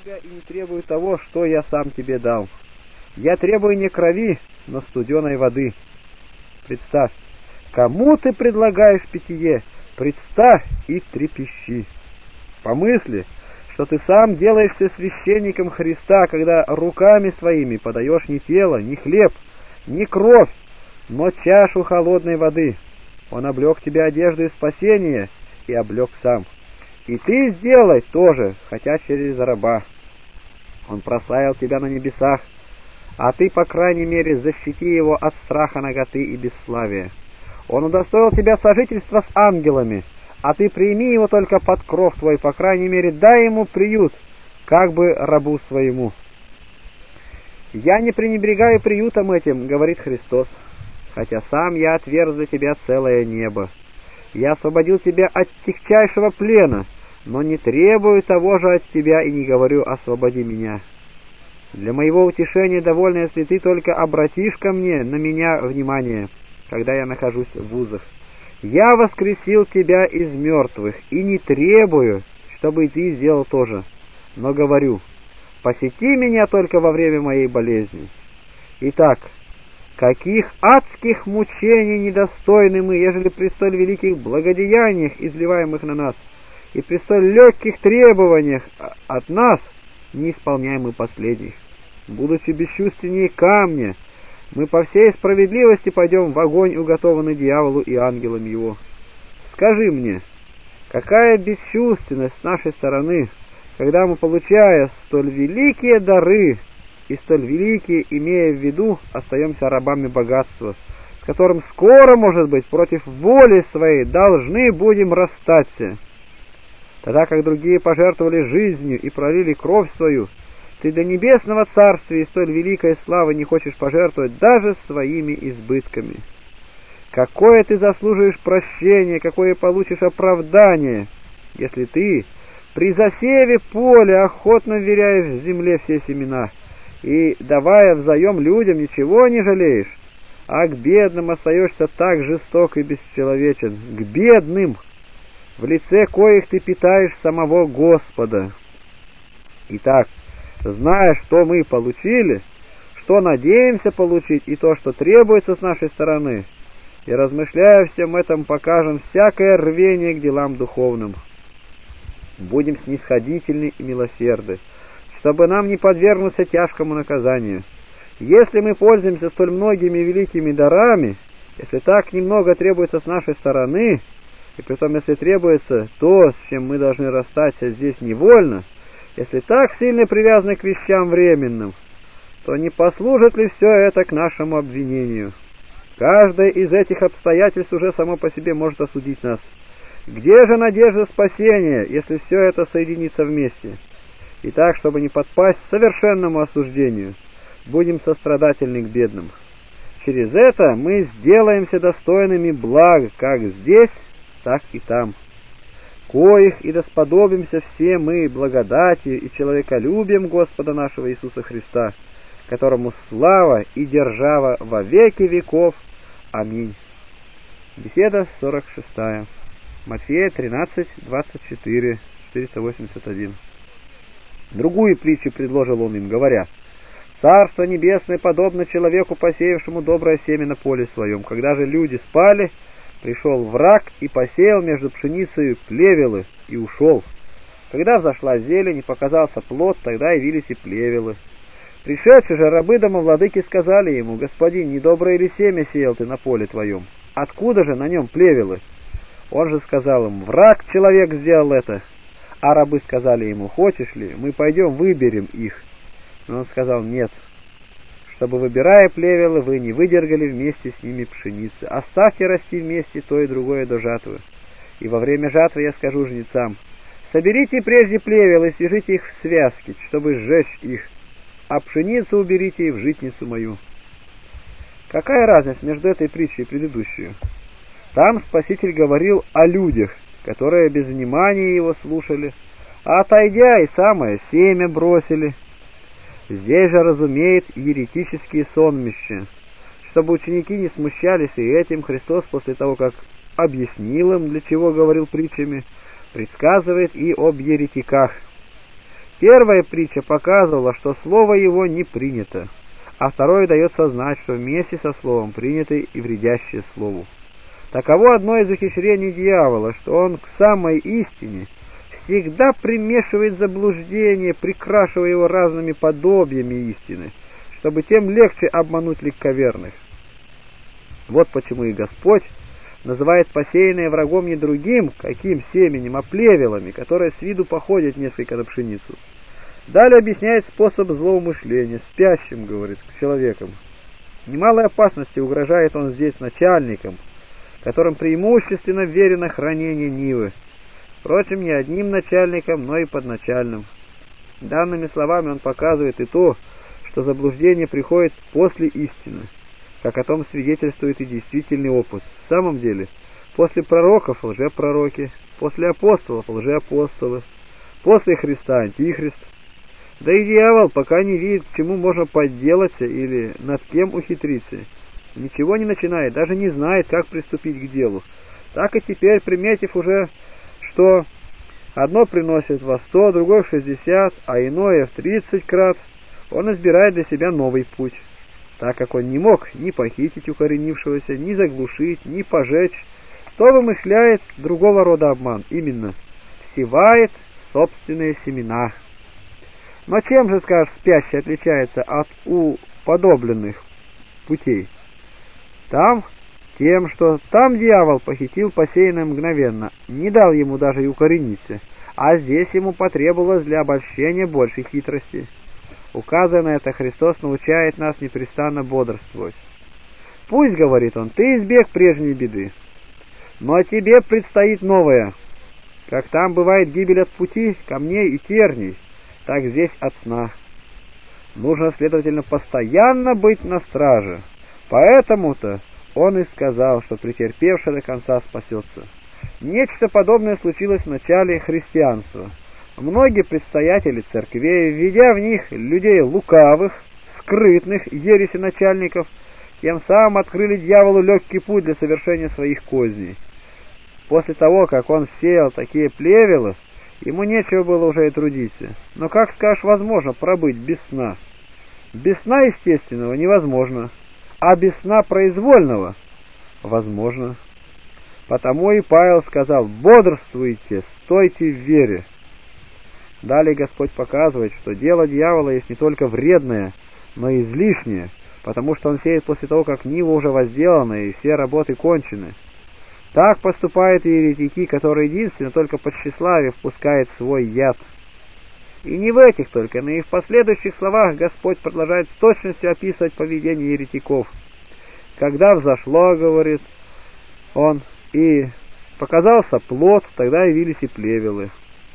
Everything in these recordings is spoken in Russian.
тебя и не требую того, что я сам тебе дал. Я требую не крови, но студеной воды. Представь, кому ты предлагаешь питье, представь и трепещи. Помысли, что ты сам делаешься священником Христа, когда руками своими подаешь не тело, не хлеб, не кровь, но чашу холодной воды. Он облег тебя одеждой спасения и облег сам. И ты сделай тоже, хотя через раба. Он прославил тебя на небесах, а ты, по крайней мере, защити его от страха наготы и бесславия. Он удостоил тебя сожительства с ангелами, а ты прими его только под кров твой, по крайней мере, дай ему приют, как бы рабу своему. «Я не пренебрегаю приютом этим, — говорит Христос, — хотя сам я отверз для тебя целое небо. Я освободил тебя от тягчайшего плена, но не требую того же от тебя и не говорю: освободи меня. Для моего утешения довольно, если ты только обратишь ко мне, на меня внимание, когда я нахожусь в узах. Я воскресил тебя из мертвых и не требую, чтобы ты сделал то же, но говорю: посети меня только во время моей болезни. Итак, каких адских мучений недостойны мы, ежели при столь великих благодеяниях, изливаемых на нас, и при столь легких требованиях от нас не исполняем мы последних. Будучи бесчувственнее камня, мы по всей справедливости пойдем в огонь, уготованный дьяволу и ангелам его. Скажи мне, какая бесчувственность с нашей стороны, когда мы, получая столь великие дары и столь великие, имея в виду, остаемся рабами богатства, с которым скоро, может быть, против воли своей должны будем расстаться. Тогда как другие пожертвовали жизнью и пролили кровь свою, ты до небесного царствия и столь великой славы не хочешь пожертвовать даже своими избытками. Какое ты заслуживаешь прощения, какое получишь оправдание, если ты при засеве поля охотно вверяешь в земле все семена, и, давая взаем людям, ничего не жалеешь, а к бедным остаешься так жесток и бесчеловечен, к бедным, в лице коих ты питаешь самого Господа. Итак, зная, что мы получили, что надеемся получить, и то, что требуется с нашей стороны, и размышляя о всем этом, покажем всякое рвение к делам духовным. Будем снисходительны и милосерды, чтобы нам не подвергнуться тяжкому наказанию. Если мы пользуемся столь многими великими дарами, если так немного требуется с нашей стороны, и притом, если требуется то, с чем мы должны расстаться здесь невольно, если так сильно привязаны к вещам временным, то не послужит ли все это к нашему обвинению? Каждое из этих обстоятельств уже само по себе может осудить нас. Где же надежда спасения, если все это соединится вместе? Итак, чтобы не подпасть совершенному осуждению, будем сострадательны к бедным. Через это мы сделаемся достойными благ как здесь, так и там, коих и досподобимся все мы благодатью и человеколюбием Господа нашего Иисуса Христа, которому слава и держава во веки веков. Аминь. Беседа 46. Матфея 13, 24, 481. Другую притчу предложил он им, говоря: «Царство небесное подобно человеку, посеявшему доброе семя на поле своем. Когда же люди спали, пришел враг и посеял между пшеницей плевелы и ушел. Когда взошла зелень и показался плод, тогда явились и плевелы. Пришедшие же рабы домовладыки сказали ему: господин, недоброе ли семя сеял ты на поле твоем? Откуда же на нем плевелы? Он же сказал им: враг человек сделал это. А рабы сказали ему: хочешь ли, мы пойдем выберем их? Но он сказал: нет, чтобы, выбирая плевелы, вы не выдергали вместе с ними пшеницы. Оставьте расти вместе то и другое до жатвы. И во время жатвы я скажу жнецам: соберите прежде плевелы и свяжите их в связки, чтобы сжечь их, а пшеницу уберите и в житницу мою». Какая разница между этой притчей и предыдущей? Там Спаситель говорил о людях, которые без внимания его слушали, а отойдя и самое семя бросили. Здесь же разумеет еретические сонмища. Чтобы ученики не смущались и этим, Христос, после того, как объяснил им, для чего говорил притчами, предсказывает и об еретиках. Первая притча показывала, что слово его не принято, а второе дает сознать, что вместе со словом приняты и вредящее слову. Таково одно из ухищрений дьявола, что он к самой истине всегда примешивает заблуждение, прикрашивая его разными подобиями истины, чтобы тем легче обмануть легковерных. Вот почему и Господь называет посеянное врагом не другим, каким семенем, а плевелами, которые с виду походят несколько на пшеницу. Далее объясняет способ злоумышления, спящим, говорит, к человекам. Немалой опасности угрожает он здесь начальникам, которым преимущественно верено хранение нивы. Впрочем, не одним начальником, но и подначальным. Данными словами он показывает и то, что заблуждение приходит после истины, как о том свидетельствует и действительный опыт. В самом деле, после пророков лжепророки, после апостолов лжеапостолы, после Христа антихрист. Да и дьявол, пока не видит, к чему можно подделаться или над кем ухитриться, ничего не начинает, даже не знает, как приступить к делу. Так и теперь, приметив уже, что одно приносит во 100, другое в 60, а иное в 30 крат, он избирает для себя новый путь. Так как он не мог ни похитить укоренившегося, ни заглушить, ни пожечь, то вымышляет другого рода обман, именно всевает собственные семена. Но чем же, скажешь, спящий отличается от уподобленных путей? Тем, что там дьявол похитил посеянное мгновенно, не дал ему даже и укорениться, а здесь ему потребовалось для обольщения большей хитрости. Указывая на это, Христос научает нас непрестанно бодрствовать. «Пусть, — говорит он, — ты избег прежней беды, но тебе предстоит новая. Как там бывает гибель от пути, камней и терней, так здесь от сна. Нужно, следовательно, постоянно быть на страже. Поэтому-то он и сказал, что претерпевший до конца спасется». Нечто подобное случилось в начале христианства. Многие предстоятели церквей, введя в них людей лукавых, скрытных, ереси начальников, тем самым открыли дьяволу легкий путь для совершения своих козней. После того, как он сеял такие плевелы, ему нечего было уже и трудиться. Но как, скажешь, возможно пробыть без сна? Без сна естественного невозможно, а без сна произвольного возможно. Потому и Павел сказал: «Бодрствуйте, стойте в вере». Далее Господь показывает, что дело дьявола есть не только вредное, но и излишнее, потому что он сеет после того, как нива уже возделана и все работы кончены. Так поступают и еретики, которые единственно только по тщеславию впускают свой яд. И не в этих только, но и в последующих словах Господь продолжает с точностью описывать поведение еретиков. «Когда взошло, — говорит он, — и показался плод, тогда явились и плевелы».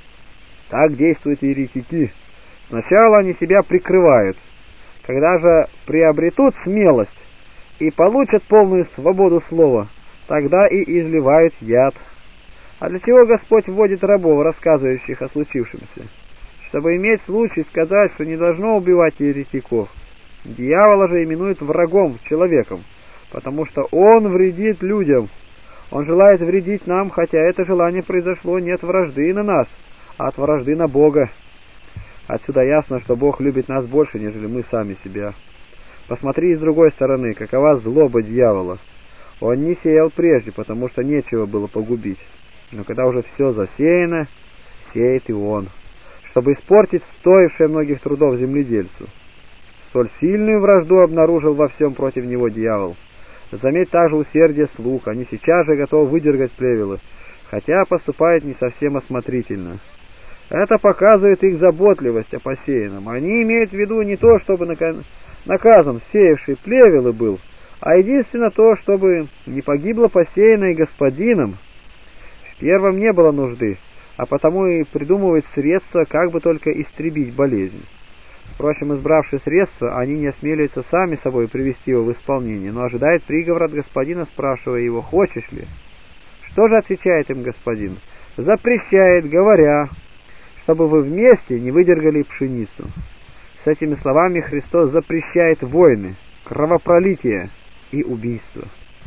Так действуют еретики. Сначала они себя прикрывают. Когда же приобретут смелость и получат полную свободу слова, тогда и изливают яд. А для чего Господь вводит рабов, рассказывающих о случившемся? Чтобы иметь случай сказать, что не должно убивать еретиков. Дьявола же именуют врагом, человеком, потому что он вредит людям. Он желает вредить нам, хотя это желание произошло не от вражды на нас, а от вражды на Бога. Отсюда ясно, что Бог любит нас больше, нежели мы сами себя. Посмотри с другой стороны, какова злоба дьявола. Он не сеял прежде, потому что нечего было погубить. Но когда уже все засеяно, сеет и он, чтобы испортить стоившее многих трудов земледельцу. Столь сильную вражду обнаружил во всем против него дьявол. Заметь также усердие слуг, они сейчас же готовы выдергать плевелы, хотя поступают не совсем осмотрительно. Это показывает их заботливость о посеянном. Они имеют в виду не то, чтобы наказан сеявший плевелы был, а единственно то, чтобы не погибло посеянное господином. В первом не было нужды, а потому и придумывают средства, как бы только истребить болезнь. Впрочем, избравшие средства, они не осмеливаются сами собой привести его в исполнение, но ожидают приговор от господина, спрашивая его: «Хочешь ли?» Что же отвечает им господин? Запрещает, говоря, чтобы вы вместе не выдергали пшеницу. С этими словами Христос запрещает войны, кровопролитие и убийство.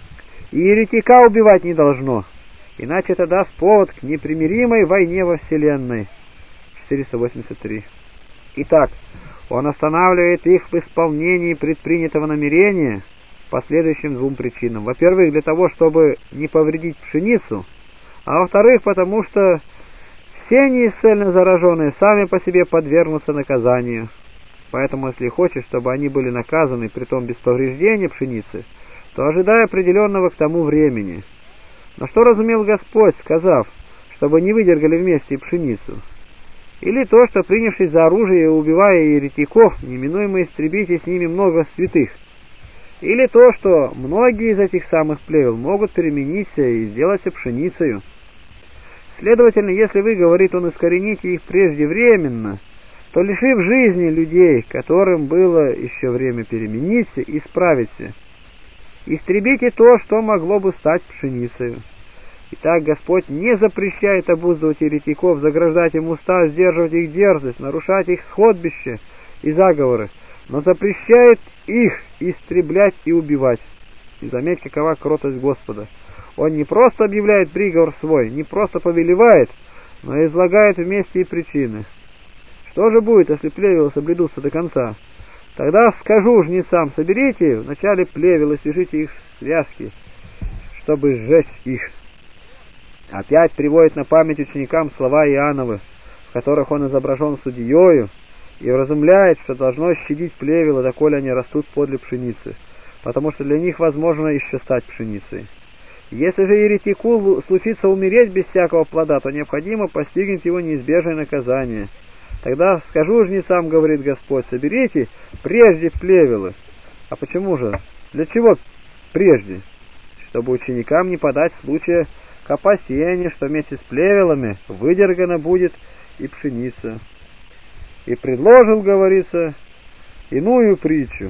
И еретика убивать не должно, иначе это даст повод к непримиримой войне во вселенной. 483. Итак, он останавливает их в исполнении предпринятого намерения по следующим двум причинам. Во-первых, для того, чтобы не повредить пшеницу, а во-вторых, потому что все неисцельно зараженные сами по себе подвергнутся наказанию. Поэтому, если хочешь, чтобы они были наказаны, притом без повреждения пшеницы, то ожидай определенного к тому времени. Но что разумел Господь, сказав, чтобы не выдергали вместе пшеницу? Или то, что, принявшись за оружие и убивая еретиков, неминуемо истребите с ними много святых? Или то, что многие из этих самых плевел могут перемениться и сделаться пшеницею? Следовательно, если вы, говорит он, искорените их преждевременно, то, лишив жизни людей, которым было еще время перемениться, исправиться, истребите то, что могло бы стать пшеницей. Итак, Господь не запрещает обуздывать еретиков, заграждать им уста, сдерживать их дерзость, нарушать их сходбище и заговоры, но запрещает их истреблять и убивать. И заметь, какова кротость Господа. Он не просто объявляет приговор свой, не просто повелевает, но излагает вместе и причины. Что же будет, если плевелы соблюдутся до конца? Тогда скажу жнецам: соберите вначале плевелы, свяжите их в связки, чтобы сжечь их. Опять приводит на память ученикам слова Иоанновы, в которых он изображен судьею, и вразумляет, что должно щадить плевела, доколе они растут подле пшеницы, потому что для них возможно еще стать пшеницей. Если же еретику случится умереть без всякого плода, то необходимо постигнуть его неизбежное наказание. Тогда скажу жнецам, говорит Господь, соберите прежде плевелы. А почему же? Для чего прежде? Чтобы ученикам не подать случая к опасению, что вместе с плевелами выдергана будет и пшеница. И предложил, говорится, иную притчу.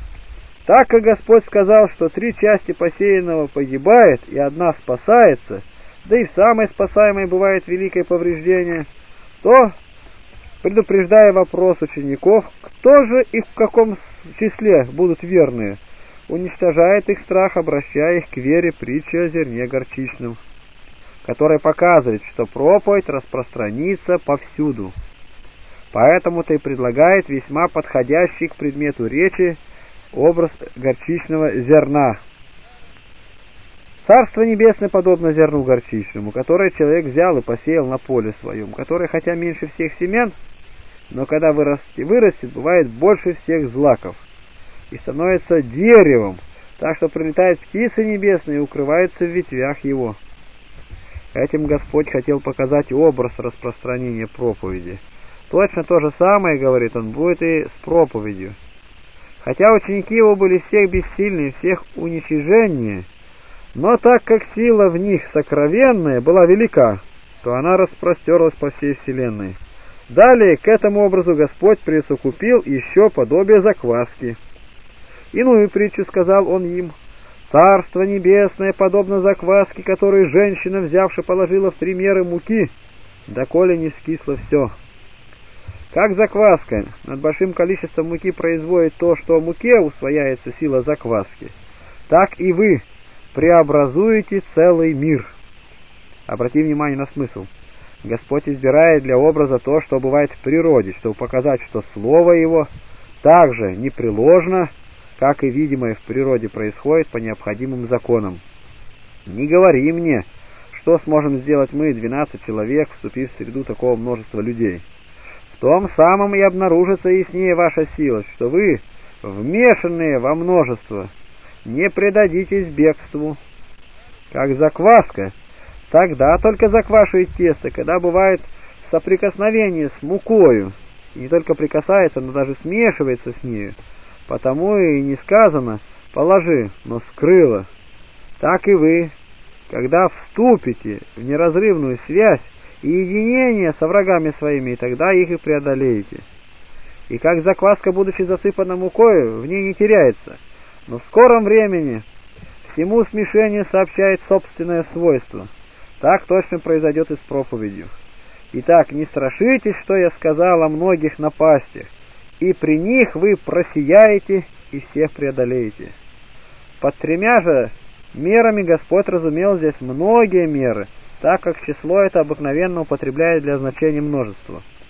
Так как Господь сказал, что 3 части посеянного погибает, и 1 спасается, да и в самой спасаемой бывает великое повреждение, то, предупреждая вопрос учеников, кто же и в каком числе будут верные, уничтожает их страх, обращая их к вере притчи о зерне горчичном, которая показывает, что проповедь распространится повсюду. Поэтому-то и предлагает весьма подходящий к предмету речи образ горчичного зерна. Царство Небесное подобно зерну горчичному, которое человек взял и посеял на поле своем, которое, хотя меньше всех семян, но когда вырастет, бывает больше всех злаков, и становится деревом, так что прилетают птицы небесные и укрываются в ветвях его. Этим Господь хотел показать образ распространения проповеди. Точно то же самое, говорит он, будет и с проповедью. Хотя ученики его были всех бессильнее, всех уничиженнее, но так как сила в них сокровенная была велика, то она распростерлась по всей вселенной. Далее к этому образу Господь присовокупил еще подобие закваски. Иную притчу сказал он им: «Царство небесное подобно закваске, которую женщина, взявши, положила в 3 меры муки, доколе не скисло все». Как закваска над большим количеством муки производит то, что в муке усвояется сила закваски, так и вы преобразуете целый мир. Обрати внимание на смысл. Господь избирает для образа то, что бывает в природе, чтобы показать, что слово Его так же непреложно, как и видимое в природе происходит по необходимым законам. Не говори мне, что сможем сделать мы, 12 человек, вступив в среду такого множества людей. В том самом и обнаружится яснее ваша сила, что вы, вмешанные во множество, не предадитесь бегству. Как закваска, тогда только заквашивает тесто, когда бывает соприкосновение с мукою, и не только прикасается, но даже смешивается с нею. Потому и не сказано «положи», но «скрыло». Так и вы, когда вступите в неразрывную связь и единение со врагами своими, и тогда их и преодолеете. И как закваска, будучи засыпана мукою, в ней не теряется, но в скором времени всему смешению сообщает собственное свойство. Так точно произойдет и с проповедью. Итак, не страшитесь, что я сказал о многих напастях, и при них вы просияете и всех преодолеете. Под 3 же мерами Господь разумел здесь многие меры, так как число это обыкновенно употребляет для значения множества.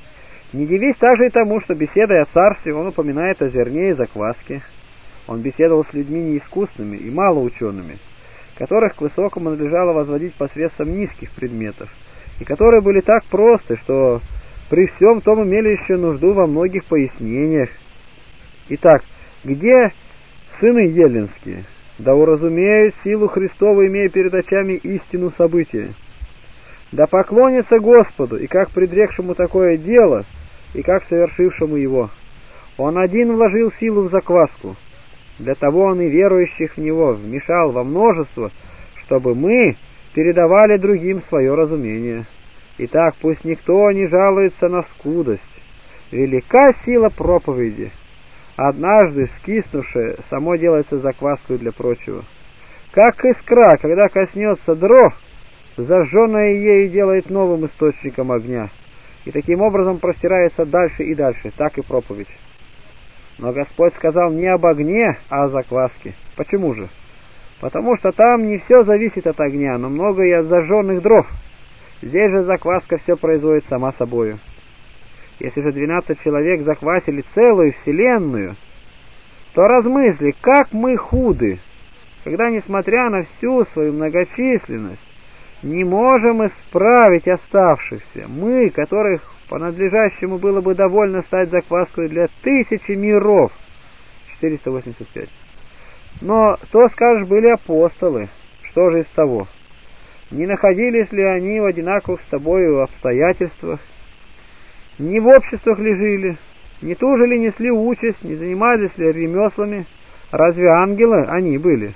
Не дивись также и тому, что, беседуя о царстве, он упоминает о зерне и закваске. Он беседовал с людьми неискусными и малоучеными, которых к высокому надлежало возводить посредством низких предметов, и которые были так просты, что при всем том имели еще нужду во многих пояснениях. Итак, где сыны еленские? Да уразумеют силу Христову, имея перед очами истину события. Да поклонятся Господу, и как предрекшему такое дело, и как совершившему его. Он один вложил силу в закваску. Для того он и верующих в него вмешал во множество, чтобы мы передавали другим свое разумение. Итак, пусть никто не жалуется на скудость. Велика сила проповеди. Однажды скиснувшее само делается закваской для прочего. Как искра, когда коснется дров, зажженное ею делает новым источником огня, и таким образом простирается дальше и дальше, так и проповедь. Но Господь сказал не об огне, а о закваске. Почему же? Потому что там не все зависит от огня, но много и от зажженных дров. Здесь же закваска все производит сама собою. Если же 12 человек заквасили целую вселенную, то размысли, как мы худы, когда, несмотря на всю свою многочисленность, не можем исправить оставшихся, мы, которых по надлежащему было бы довольно стать закваской для 1000 миров. 485. Но, то скажешь, были апостолы. Что же из того? Не находились ли они в одинаковых с тобою обстоятельствах? Не в обществах ли жили? Не туже ли несли участь? Не занимались ли ремеслами? Разве ангелы они были?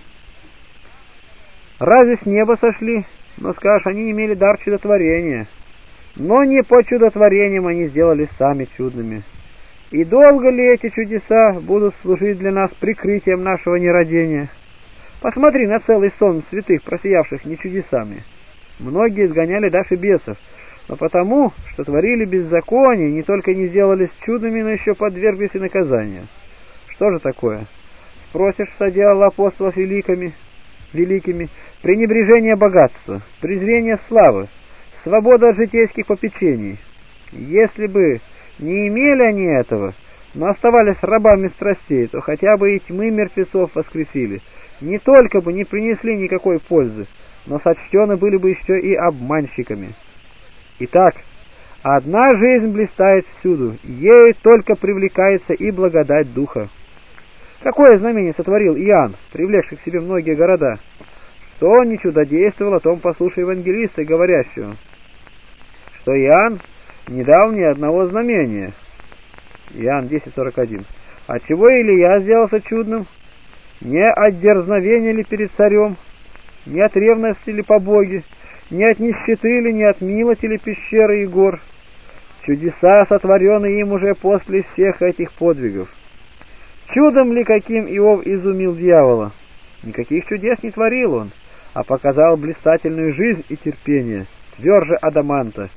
Разве с неба сошли? Но скажешь, они не имели дар чудотворения. Но не по чудотворениям они сделались сами чудными. И долго ли эти чудеса будут служить для нас прикрытием нашего нерадения? Посмотри на целый сон святых, просиявших не чудесами. Многие изгоняли даже бесов, но потому, что творили беззаконие, не только не сделались чудными, но еще подверглись и наказанию. Что же такое? Спросишь, что делал апостолов великими, пренебрежение богатства, презрение славы, свобода от житейских попечений. Если бы не имели они этого, но оставались рабами страстей, то хотя бы и тьмы мертвецов воскресили, не только бы не принесли никакой пользы, но сочтены были бы еще и обманщиками. Итак, одна жизнь блистает всюду, ею только привлекается и благодать Духа. Какое знамение сотворил Иоанн, привлекший к себе многие города? Что он не чудодействовал, о том послушай евангелиста, говорящего, что Иоанн не дал ни одного знамения. Иоанн 10:41. Отчего Илия сделался чудным? Не от дерзновения ли перед царем, не от ревности ли по Боге, не от нищеты ли, не от милости ли пещеры и гор? Чудеса, сотворенные им уже после всех этих подвигов. Чудом ли каким Иов изумил дьявола? Никаких чудес не творил он, а показал блистательную жизнь и терпение, тверже адаманта.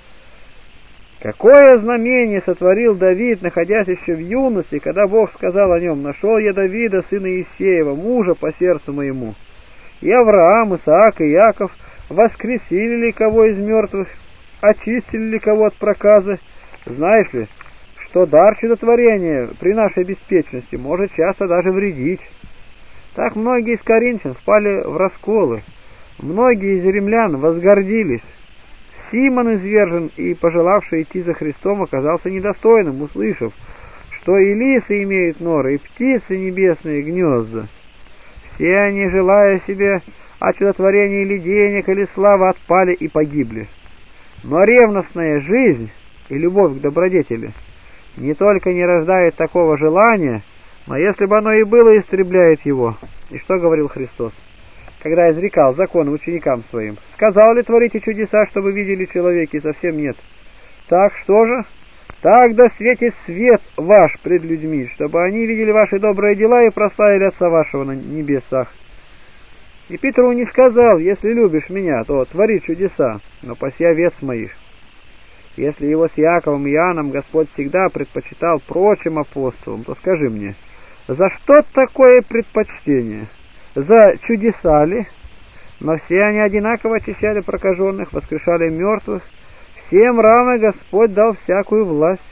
Какое знамение сотворил Давид, находясь еще в юности, когда Бог сказал о нем: «Нашел я Давида, сына Иисеева, мужа по сердцу моему». И Авраам, Исаак и Яков воскресили ли кого из мертвых, очистили ли кого от проказы? Знаешь ли, что дар чудотворения при нашей беспечности может часто даже вредить? Так многие из коринфян впали в расколы, многие из римлян возгордились. Симон извержен и пожелавший идти за Христом оказался недостойным, услышав, что и лисы имеют норы, и птицы небесные гнезда. Все они, желая себе о чудотворении или денег, или славы, отпали и погибли. Но ревностная жизнь и любовь к добродетели не только не рождает такого желания, но если бы оно и было, истребляет его. И что говорил Христос, когда изрекал законы ученикам своим? Сказал ли: творите чудеса, чтобы видели человеки, совсем нет. Так что же? Так да светит свет ваш пред людьми, чтобы они видели ваши добрые дела и прославили Отца вашего на небесах. И Петру не сказал: если любишь меня, то твори чудеса, но паси овец моих. Если его с Яковом и Иоанном Господь всегда предпочитал прочим апостолам, то скажи мне, за что такое предпочтение? За чудеса ли? Но все они одинаково очищали прокаженных, воскрешали мертвых, Всем равно Господь дал всякую власть.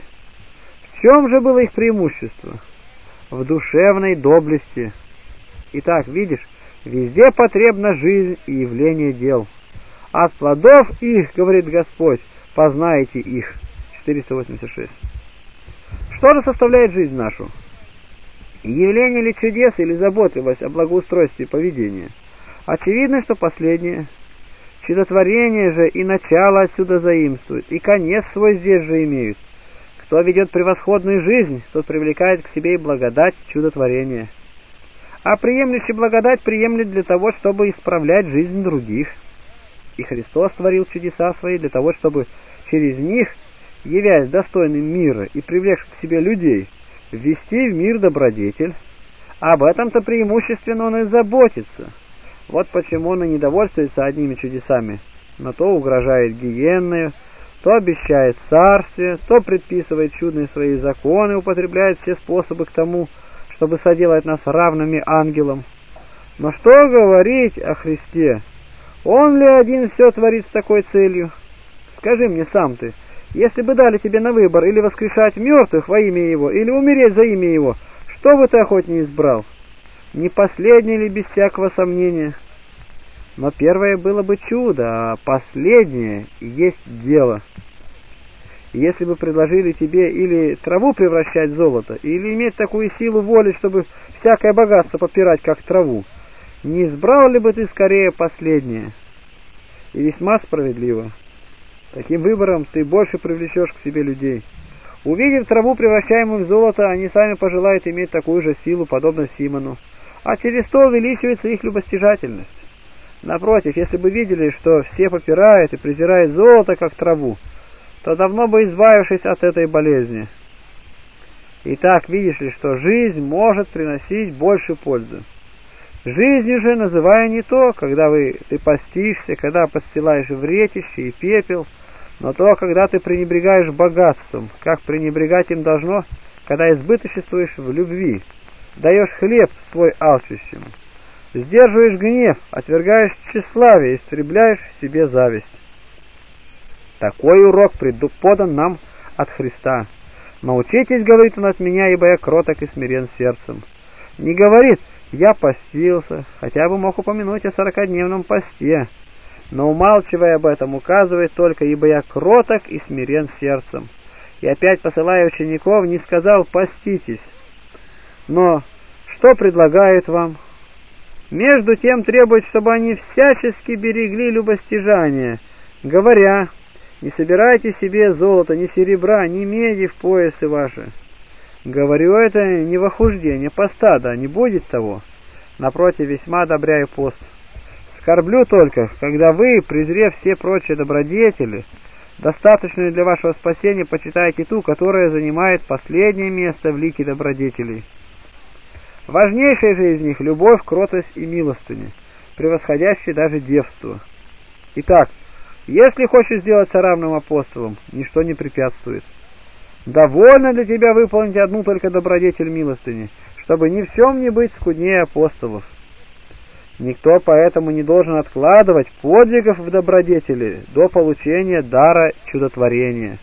В чем же было их преимущество? В душевной доблести. Итак, видишь, везде потребна жизнь и явление дел. От плодов их, говорит Господь, познаете их. 486. Что же составляет жизнь нашу? Явление ли чудес или заботливость о благоустройстве поведения? Очевидно, что последнее. Чудотворение же и начало отсюда заимствуют, и конец свой здесь же имеют. Кто ведет превосходную жизнь, тот привлекает к себе и благодать чудотворения. А приемлющий благодать приемлет для того, чтобы исправлять жизнь других. И Христос творил чудеса свои для того, чтобы через них, явясь достойным мира и привлекшим к себе людей, ввести в мир добродетель. Об этом-то преимущественно он и заботится. Вот почему он и не довольствуется одними чудесами, но то угрожает гиенною, то обещает царствие, то предписывает чудные свои законы, употребляет все способы к тому, чтобы соделать нас равными ангелам. Но что говорить о Христе? Он ли один все творит с такой целью? Скажи мне сам ты, если бы дали тебе на выбор или воскрешать мертвых во имя Его, или умереть за имя Его, что бы ты охотнее избрал? Не последнее ли без всякого сомнения? Но первое было бы чудо, а последнее есть дело. Если бы предложили тебе или траву превращать в золото, или иметь такую силу воли, чтобы всякое богатство попирать, как траву, не избрал ли бы ты скорее последнее? И весьма справедливо. Таким выбором ты больше привлечешь к себе людей. Увидев траву, превращаемую в золото, они сами пожелают иметь такую же силу, подобно Симону, а через то увеличивается их любостяжательность. Напротив, если бы видели, что все попирают и презирают золото, как траву, то давно бы избавившись от этой болезни. Итак, видишь ли, что жизнь может приносить больше пользы. Жизнью же называю не то, когда ты постишься, когда постилаешь вретище и пепел, но то, когда ты пренебрегаешь богатством, как пренебрегать им должно, когда избыточествуешь в любви, даешь хлеб свой алчущим, сдерживаешь гнев, отвергаешь тщеславие, истребляешь в себе зависть. Такой урок подан нам от Христа. «Научитесь, — говорит он, — от меня, ибо я кроток и смирен сердцем». Не говорит: «Я постился», хотя бы мог упомянуть о 40-дневном посте, но, умалчивая об этом, указывает только: «Ибо я кроток и смирен сердцем». И опять, посылая учеников, не сказал: «Поститесь». Но что предлагает вам? Между тем требует, чтобы они всячески берегли любостяжание, говоря: «Не собирайте себе золота, ни серебра, ни меди в поясы ваши». Говорю это не в охуждение поста, да не будет того. Напротив, весьма одобряю пост. Скорблю только, когда вы, презрев все прочие добродетели, достаточную для вашего спасения, почитаете ту, которая занимает последнее место в лике добродетелей. Важнейшая же из них — любовь, кротость и милостыня, превосходящая даже девство. Итак, если хочешь сделаться равным апостолом, ничто не препятствует. Довольно для тебя выполнить одну только добродетель милостыни, чтобы ни в чем не быть скуднее апостолов. Никто поэтому не должен откладывать подвигов в добродетели до получения дара чудотворения.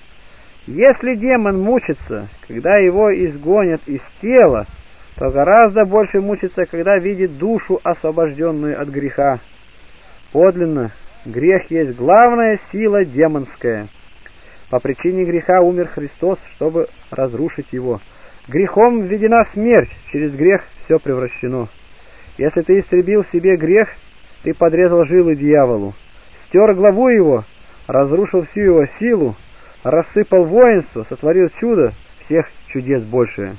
Если демон мучится, когда его изгонят из тела, то гораздо больше мучится, когда видит душу, освобожденную от греха. Подлинно, грех есть главная сила демонская. По причине греха умер Христос, чтобы разрушить его. Грехом введена смерть, через грех все превращено. Если ты истребил в себе грех, ты подрезал жилы дьяволу, стер главу его, разрушил всю его силу, рассыпал воинство, сотворил чудо, всех чудес большее.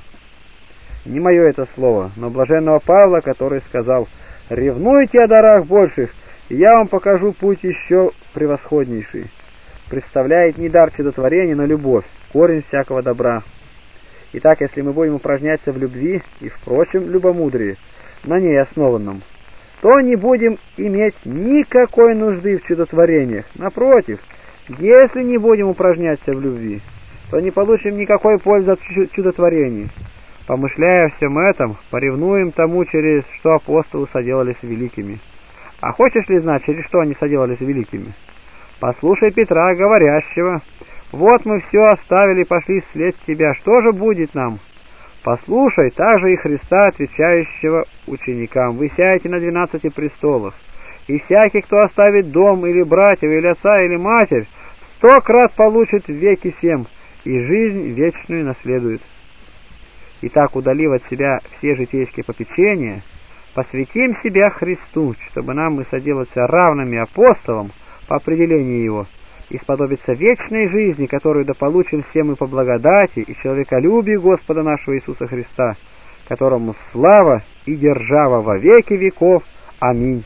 Не мое это слово, но блаженного Павла, который сказал: «Ревнуйте о дарах больших, и я вам покажу путь еще превосходнейший». Представляет не дар чудотворения, но любовь, корень всякого добра. Итак, если мы будем упражняться в любви и, впрочем, любомудрии, на ней основанном, то не будем иметь никакой нужды в чудотворениях. Напротив, если не будем упражняться в любви, то не получим никакой пользы от чудотворений. Помышляя о всем этом, поревнуем тому, через что апостолы соделались великими. А хочешь ли знать, через что они соделались великими? Послушай Петра, говорящего: вот мы все оставили и пошли вслед тебя, что же будет нам? Послушай также и Христа, отвечающего ученикам: вы сядете на 12 престолах, и всякий, кто оставит дом, или братьев, или отца, или матерь, 100 крат получит в веки 7, и жизнь вечную наследует. Итак, удалив от себя все житейские попечения, посвятим себя Христу, чтобы нам мы соделаться равными апостолам по определению Его, и сподобиться вечной жизни, которую да получим все мы по благодати и человеколюбию Господа нашего Иисуса Христа, которому слава и держава во веки веков. Аминь.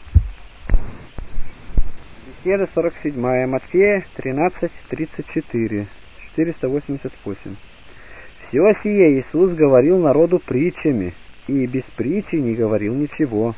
Беседа 47. Матфея 13:34, 488. Все сие Иисус говорил народу притчами, и без притчи не говорил ничего.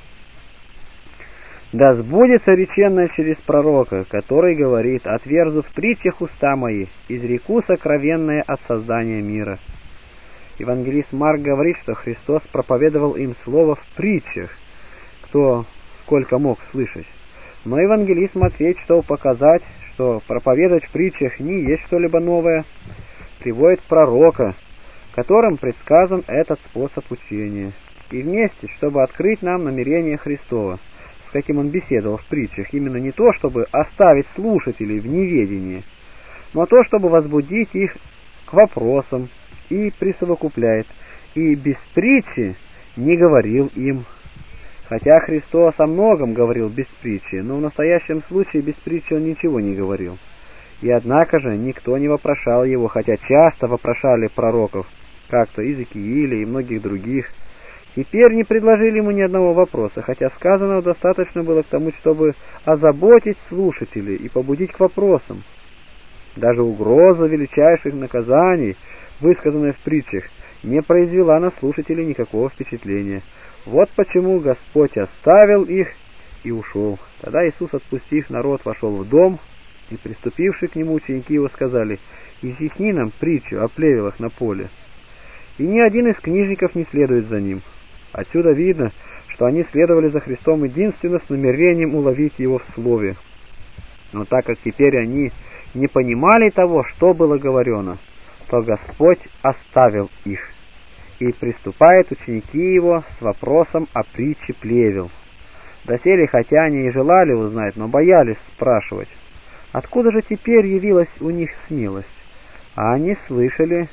Да сбудется реченное через пророка, который говорит: отверзу в притчах уста мои, изреку сокровенное от создания мира. Евангелист Марк говорит, что Христос проповедовал им слово в притчах, кто сколько мог слышать. Но евангелист Матфей, чтобы показать, что проповедовать в притчах не есть что-либо новое, приводит пророка, которым предсказан этот способ учения, и вместе, чтобы открыть нам намерение Христова, с каким он беседовал в притчах, именно не то, чтобы оставить слушателей в неведении, но то, чтобы возбудить их к вопросам, и присовокупляет: и без притчи не говорил им. Хотя Христос о многом говорил без притчи, но в настоящем случае без притчи он ничего не говорил. И однако же никто не вопрошал его, хотя часто вопрошали пророков, как-то Иезекииля и многих других. Теперь не предложили ему ни одного вопроса, хотя сказанного достаточно было к тому, чтобы озаботить слушателей и побудить к вопросам. Даже угроза величайших наказаний, высказанная в притчах, не произвела на слушателей никакого впечатления. Вот почему Господь оставил их и ушел. Тогда Иисус, отпустив народ, вошел в дом, и приступившие к нему ученики его сказали: изъясни нам притчу о плевелах на поле. И ни один из книжников не следует за ним. Отсюда видно, что они следовали за Христом единственно с намерением уловить его в слове. Но так как теперь они не понимали того, что было говорено, то Господь оставил их. И приступают ученики его с вопросом о притче плевел. Доселе, хотя они и желали узнать, но боялись спрашивать, откуда же теперь явилась у них смелость? А они слышали,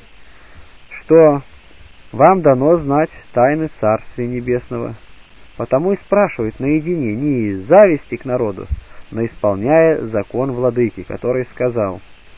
что вам дано знать тайны Царствия Небесного. Потому и спрашивают наедине, не из зависти к народу, но исполняя закон владыки, который сказал: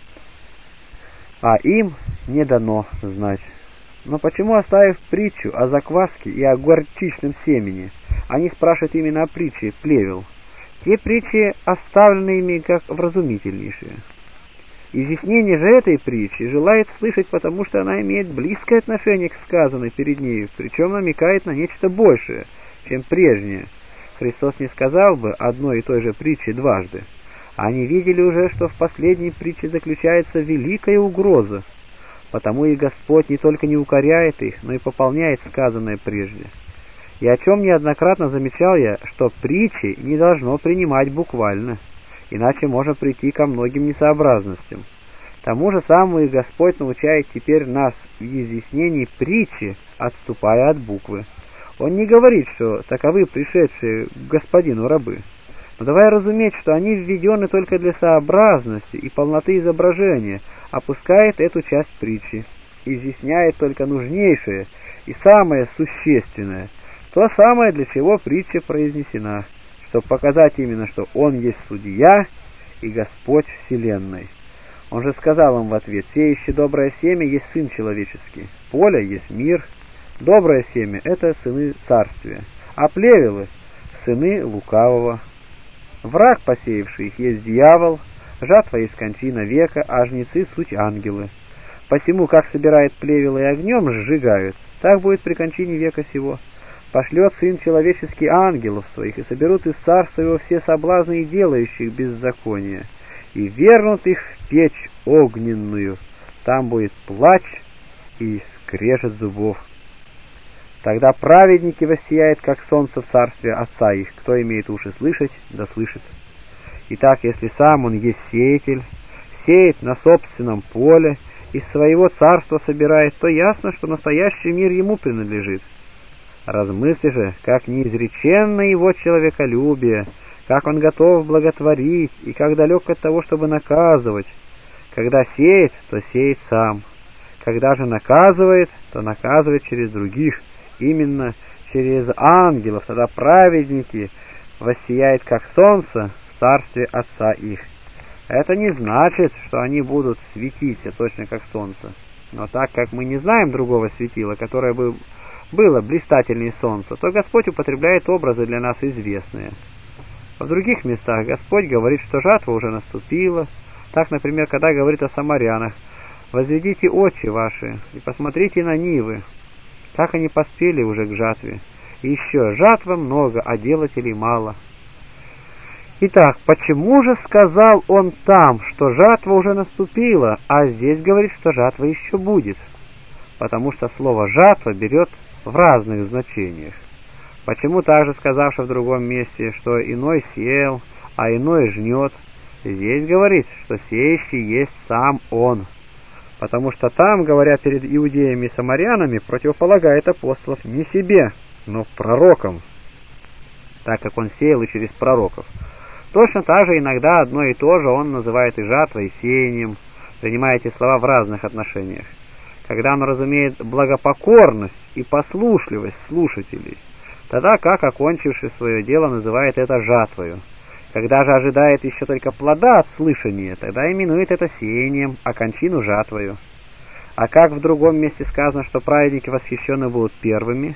а им не дано знать. Но почему, оставив притчу о закваске и о горчичном семени, они спрашивают именно о притче плевел? Те притчи оставлены ими как вразумительнейшие. Изъяснение же этой притчи желает слышать, потому что она имеет близкое отношение к сказанной перед нею, причем намекает на нечто большее, чем прежнее. Христос не сказал бы одной и той же притчи дважды. Они видели уже, что в последней притче заключается великая угроза, потому и Господь не только не укоряет их, но и пополняет сказанное прежде. И о чем неоднократно замечал я, что притчи не должно принимать буквально, иначе можно прийти ко многим несообразностям. Тому же самому и Господь научает теперь нас в изъяснении притчи, отступая от буквы. Он не говорит, что таковы пришедшие к Господину рабы, но давая разуметь, что они введены только для сообразности и полноты изображения, опускает эту часть притчи, изъясняет только нужнейшее и самое существенное, то самое, для чего притча произнесена, чтобы показать именно, что Он есть судья и Господь вселенной. Он же сказал им в ответ: сеющий доброе семя есть Сын Человеческий, поле есть мир, доброе семя — это сыны царствия, а плевелы — сыны лукавого. Враг, посеявший их, есть дьявол, жатва есть кончина века, а жнецы — суть ангелы. Посему, как собирает плевелы и огнем сжигают, так будет при кончине века сего. Пошлет Сын Человеческий ангелов своих, и соберут из царства его все соблазны и делающих беззаконие, и вернут их в печь огненную. Там будет плач и скрежет зубов. Тогда праведники воссияют, как солнце в царстве Отца их. Кто имеет уши слышать, да слышит. Итак, если сам он есть сеятель, сеет на собственном поле, из своего царства собирает, то ясно, что настоящий мир ему принадлежит. Размысли же, как неизреченно его человеколюбие, как он готов благотворить и как далек от того, чтобы наказывать. Когда сеет, то сеет сам. Когда же наказывает, то наказывает через других, именно через ангелов. Тогда праведники воссияют, как солнце, в царстве Отца их. Это не значит, что они будут светиться точно как солнце. Но так как мы не знаем другого светила, которое бы было блистательнее солнца, то Господь употребляет образы для нас известные. В других местах Господь говорит, что жатва уже наступила. Так, например, когда говорит о самарянах: «Возведите очи ваши и посмотрите на нивы, как они поспели уже к жатве. И еще жатва много, а делателей мало». Итак, почему же сказал он там, что жатва уже наступила, а здесь говорит, что жатва еще будет? Потому что слово «жатва» берет в разных значениях. Почему также сказавши в другом месте, что иной сеял, а иной жнет, здесь говорит, что сеющий есть сам он? Потому что там, говоря перед иудеями и самарянами, противополагает апостолов не себе, но пророкам, так как он сеял и через пророков. Точно так же иногда одно и то же он называет и жатвой, и сеянием, принимая эти слова в разных отношениях. Когда он разумеет благопокорность и послушливость слушателей, тогда как, окончивший свое дело, называет это жатвою. Когда же ожидает еще только плода от слышания, тогда именует это сеянием, а кончину жатвою. А как в другом месте сказано, что праведники восхищены будут первыми,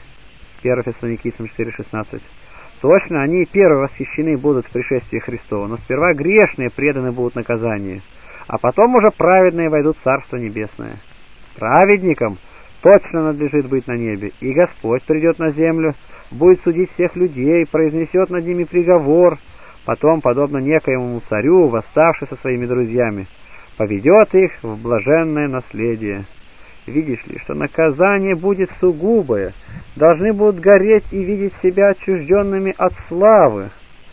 1 Фессалоникийцам 4,16, точно они первые восхищены будут в пришествии Христова, но сперва грешные преданы будут наказанию, а потом уже праведные войдут в Царство Небесное. Праведникам точно надлежит быть на небе, и Господь придет на землю, будет судить всех людей, произнесет над ними приговор, потом, подобно некоему царю, восставший со своими друзьями, поведет их в блаженное наследие. Видишь ли, что наказание будет сугубое, должны будут гореть и видеть себя отчужденными от славы.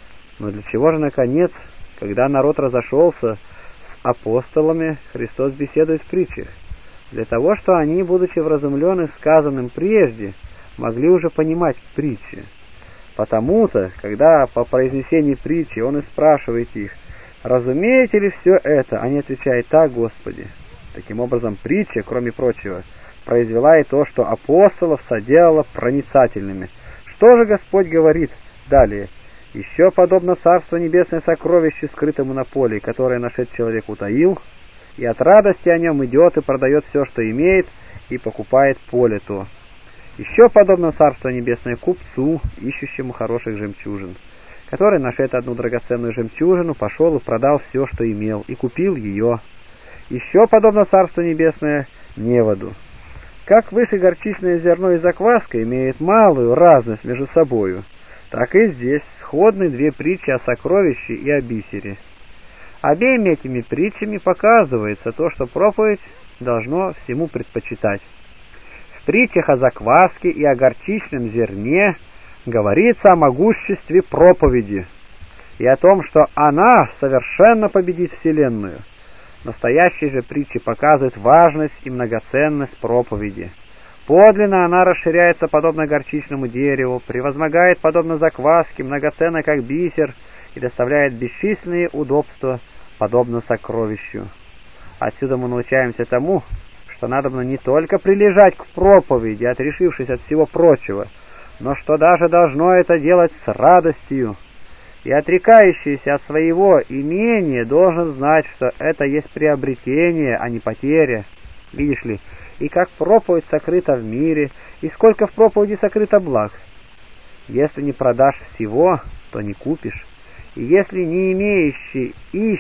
Но для чего же, наконец, когда народ разошелся с апостолами, Христос беседует в притчах? Для того, что они, будучи вразумлены сказанным прежде, могли уже понимать притчи. Потому-то, когда по произнесении притчи он и спрашивает их: «Разумеете ли все это?» Они отвечают: «Так, Господи». Таким образом, притча, кроме прочего, произвела и то, что апостолов соделала проницательными. Что же Господь говорит далее? «Еще подобно Царство Небесное сокровищу, скрытому на поле, которое нашед человек утаил, и от радости о нем идет и продает все, что имеет, и покупает поле то. Еще подобно Царство Небесное купцу, ищущему хороших жемчужин, который нашед одну драгоценную жемчужину, пошел и продал все, что имел, и купил ее. Еще подобно Царство Небесное неводу. Как выше горчичное зерно и закваска имеют малую разность между собою, так и здесь сходны две притчи о сокровище и о бисере. Обеими этими притчами показывается то, что проповедь должно всему предпочитать. В притчах о закваске и о горчичном зерне говорится о могуществе проповеди и о том, что она совершенно победит вселенную. Настоящие же притчи показывают важность и многоценность проповеди. Подлинно она расширяется подобно горчичному дереву, превозмогает подобно закваске, многоценна как бисер, и доставляет бесчисленные удобства подобно сокровищу. Отсюда мы научаемся тому, что надобно не только прилежать к проповеди, отрешившись от всего прочего, но что даже должно это делать с радостью. И отрекающийся от своего имения должен знать, что это есть приобретение, а не потеря. Видишь ли, и как проповедь сокрыта в мире, и сколько в проповеди сокрыто благ. Если не продашь всего, то не купишь. И если не имеющий,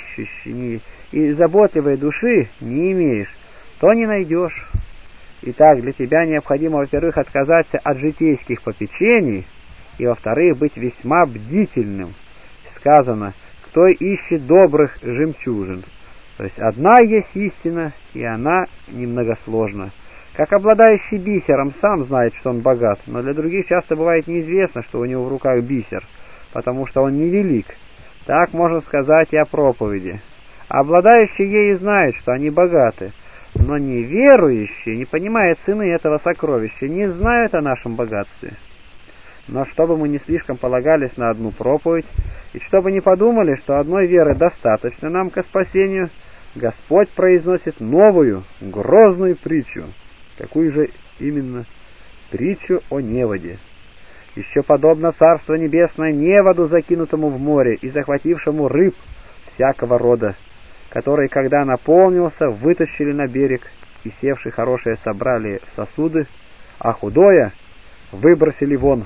ищущий и заботливой души не имеешь, то не найдешь. Итак, для тебя необходимо, во-первых, отказаться от житейских попечений, и, во-вторых, быть весьма бдительным. Сказано: кто ищет добрых жемчужин. То есть одна есть истина, и она немногосложна. Как обладающий бисером сам знает, что он богат, но для других часто бывает неизвестно, что у него в руках бисер, потому что он невелик. Так можно сказать и о проповеди. Обладающие ею знают, что они богаты, но неверующие, не понимая цены этого сокровища, не знают о нашем богатстве. Но чтобы мы не слишком полагались на одну проповедь, и чтобы не подумали, что одной веры достаточно нам ко спасению, Господь произносит новую, грозную притчу. Какую же именно? Притчу о неводе. Еще подобно Царство Небесное неводу, закинутому в море и захватившему рыб всякого рода, который, когда наполнился, вытащили на берег, и севшие хорошие собрали в сосуды, а худое выбросили вон.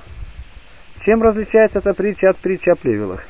Чем различается эта притча от притчи о плевелах?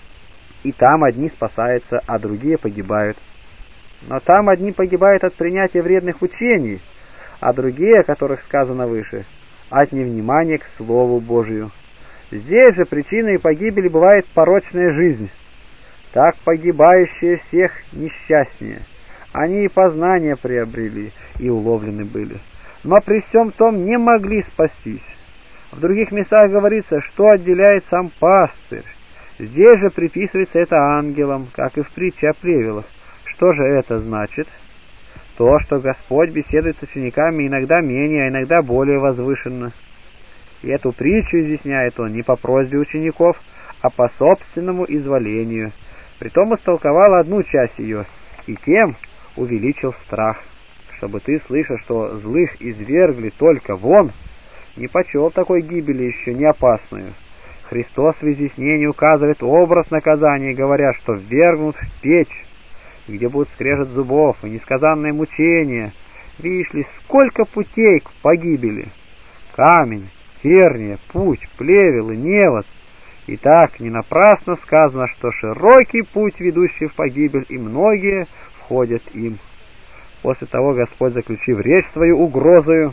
И там одни спасаются, а другие погибают. Но там одни погибают от принятия вредных учений, а другие, о которых сказано выше, от невнимания к Слову Божию. Здесь же причиной погибели бывает порочная жизнь. Так погибающие всех несчастнее. Они и познания приобрели, и уловлены были, но при всем том не могли спастись. В других местах говорится, что отделяет сам пастырь. Здесь же приписывается это ангелам, как и в притче о плевелах. Что же это значит? То, что Господь беседует с учениками иногда менее, а иногда более возвышенно. И эту притчу изъясняет он не по просьбе учеников, а по собственному изволению. Притом истолковал одну часть ее, и тем увеличил страх, чтобы ты, слыша, что злых извергли только вон, не почел такой гибели еще не опасную. Христос в изъяснении указывает образ наказания, говоря, что ввергнут в печь, где будет скрежет зубов и несказанное мучение. Видишь ли, сколько путей к погибели! Камень, терния, путь, плевел и невод. И так не напрасно сказано, что широкий путь, ведущий в погибель, и многие входят им. После того Господь, заключив речь свою угрозою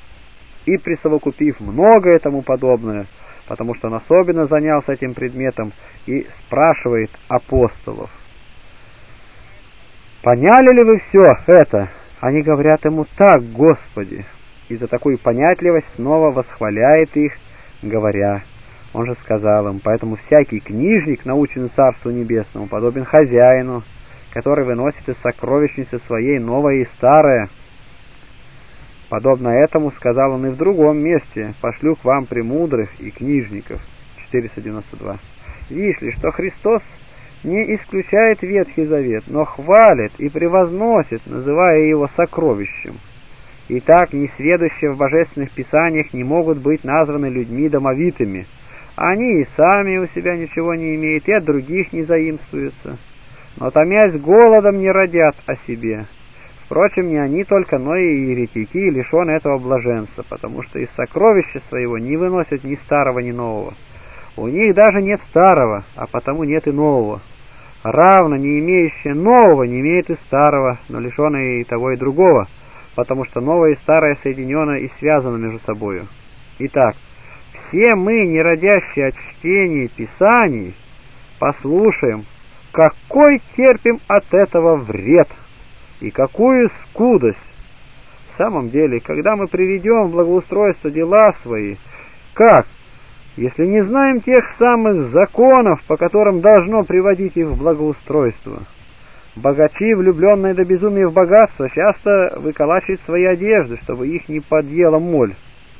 и присовокупив многое тому подобное, потому что он особенно занялся этим предметом, и спрашивает апостолов: «Поняли ли вы все это?» Они говорят ему: «Так, Господи!» И за такую понятливость снова восхваляет их, говоря: он же сказал им: «Поэтому всякий книжник, наученный Царству Небесному, подобен хозяину, который выносит из сокровищницы своей новое и старое». Подобно этому сказал он и в другом месте: «Пошлю к вам премудрых и книжников». 492. Видишь ли, что Христос не исключает Ветхий Завет, но хвалит и превозносит, называя его сокровищем. Итак, несведущие в божественных писаниях не могут быть названы людьми домовитыми. Они и сами у себя ничего не имеют, и от других не заимствуются. Но томясь голодом не родят о себе. Впрочем, не они только, но и еретики, лишены этого блаженства, потому что из сокровища своего не выносят ни старого, ни нового. У них даже нет старого, а потому нет и нового. Равно не имеющие нового не имеет и старого, но лишенные и того, и другого, потому что новое и старое соединено и связано между собою. Итак, все мы, не родящие от чтения Писаний, послушаем, какой терпим от этого вред и какую скудость. В самом деле, когда мы приведем в благоустройство дела свои, как, если не знаем тех самых законов, по которым должно приводить их в благоустройство? Богачи, влюбленные до безумия в богатство, часто выколачивают свои одежды, чтобы их не подъела моль.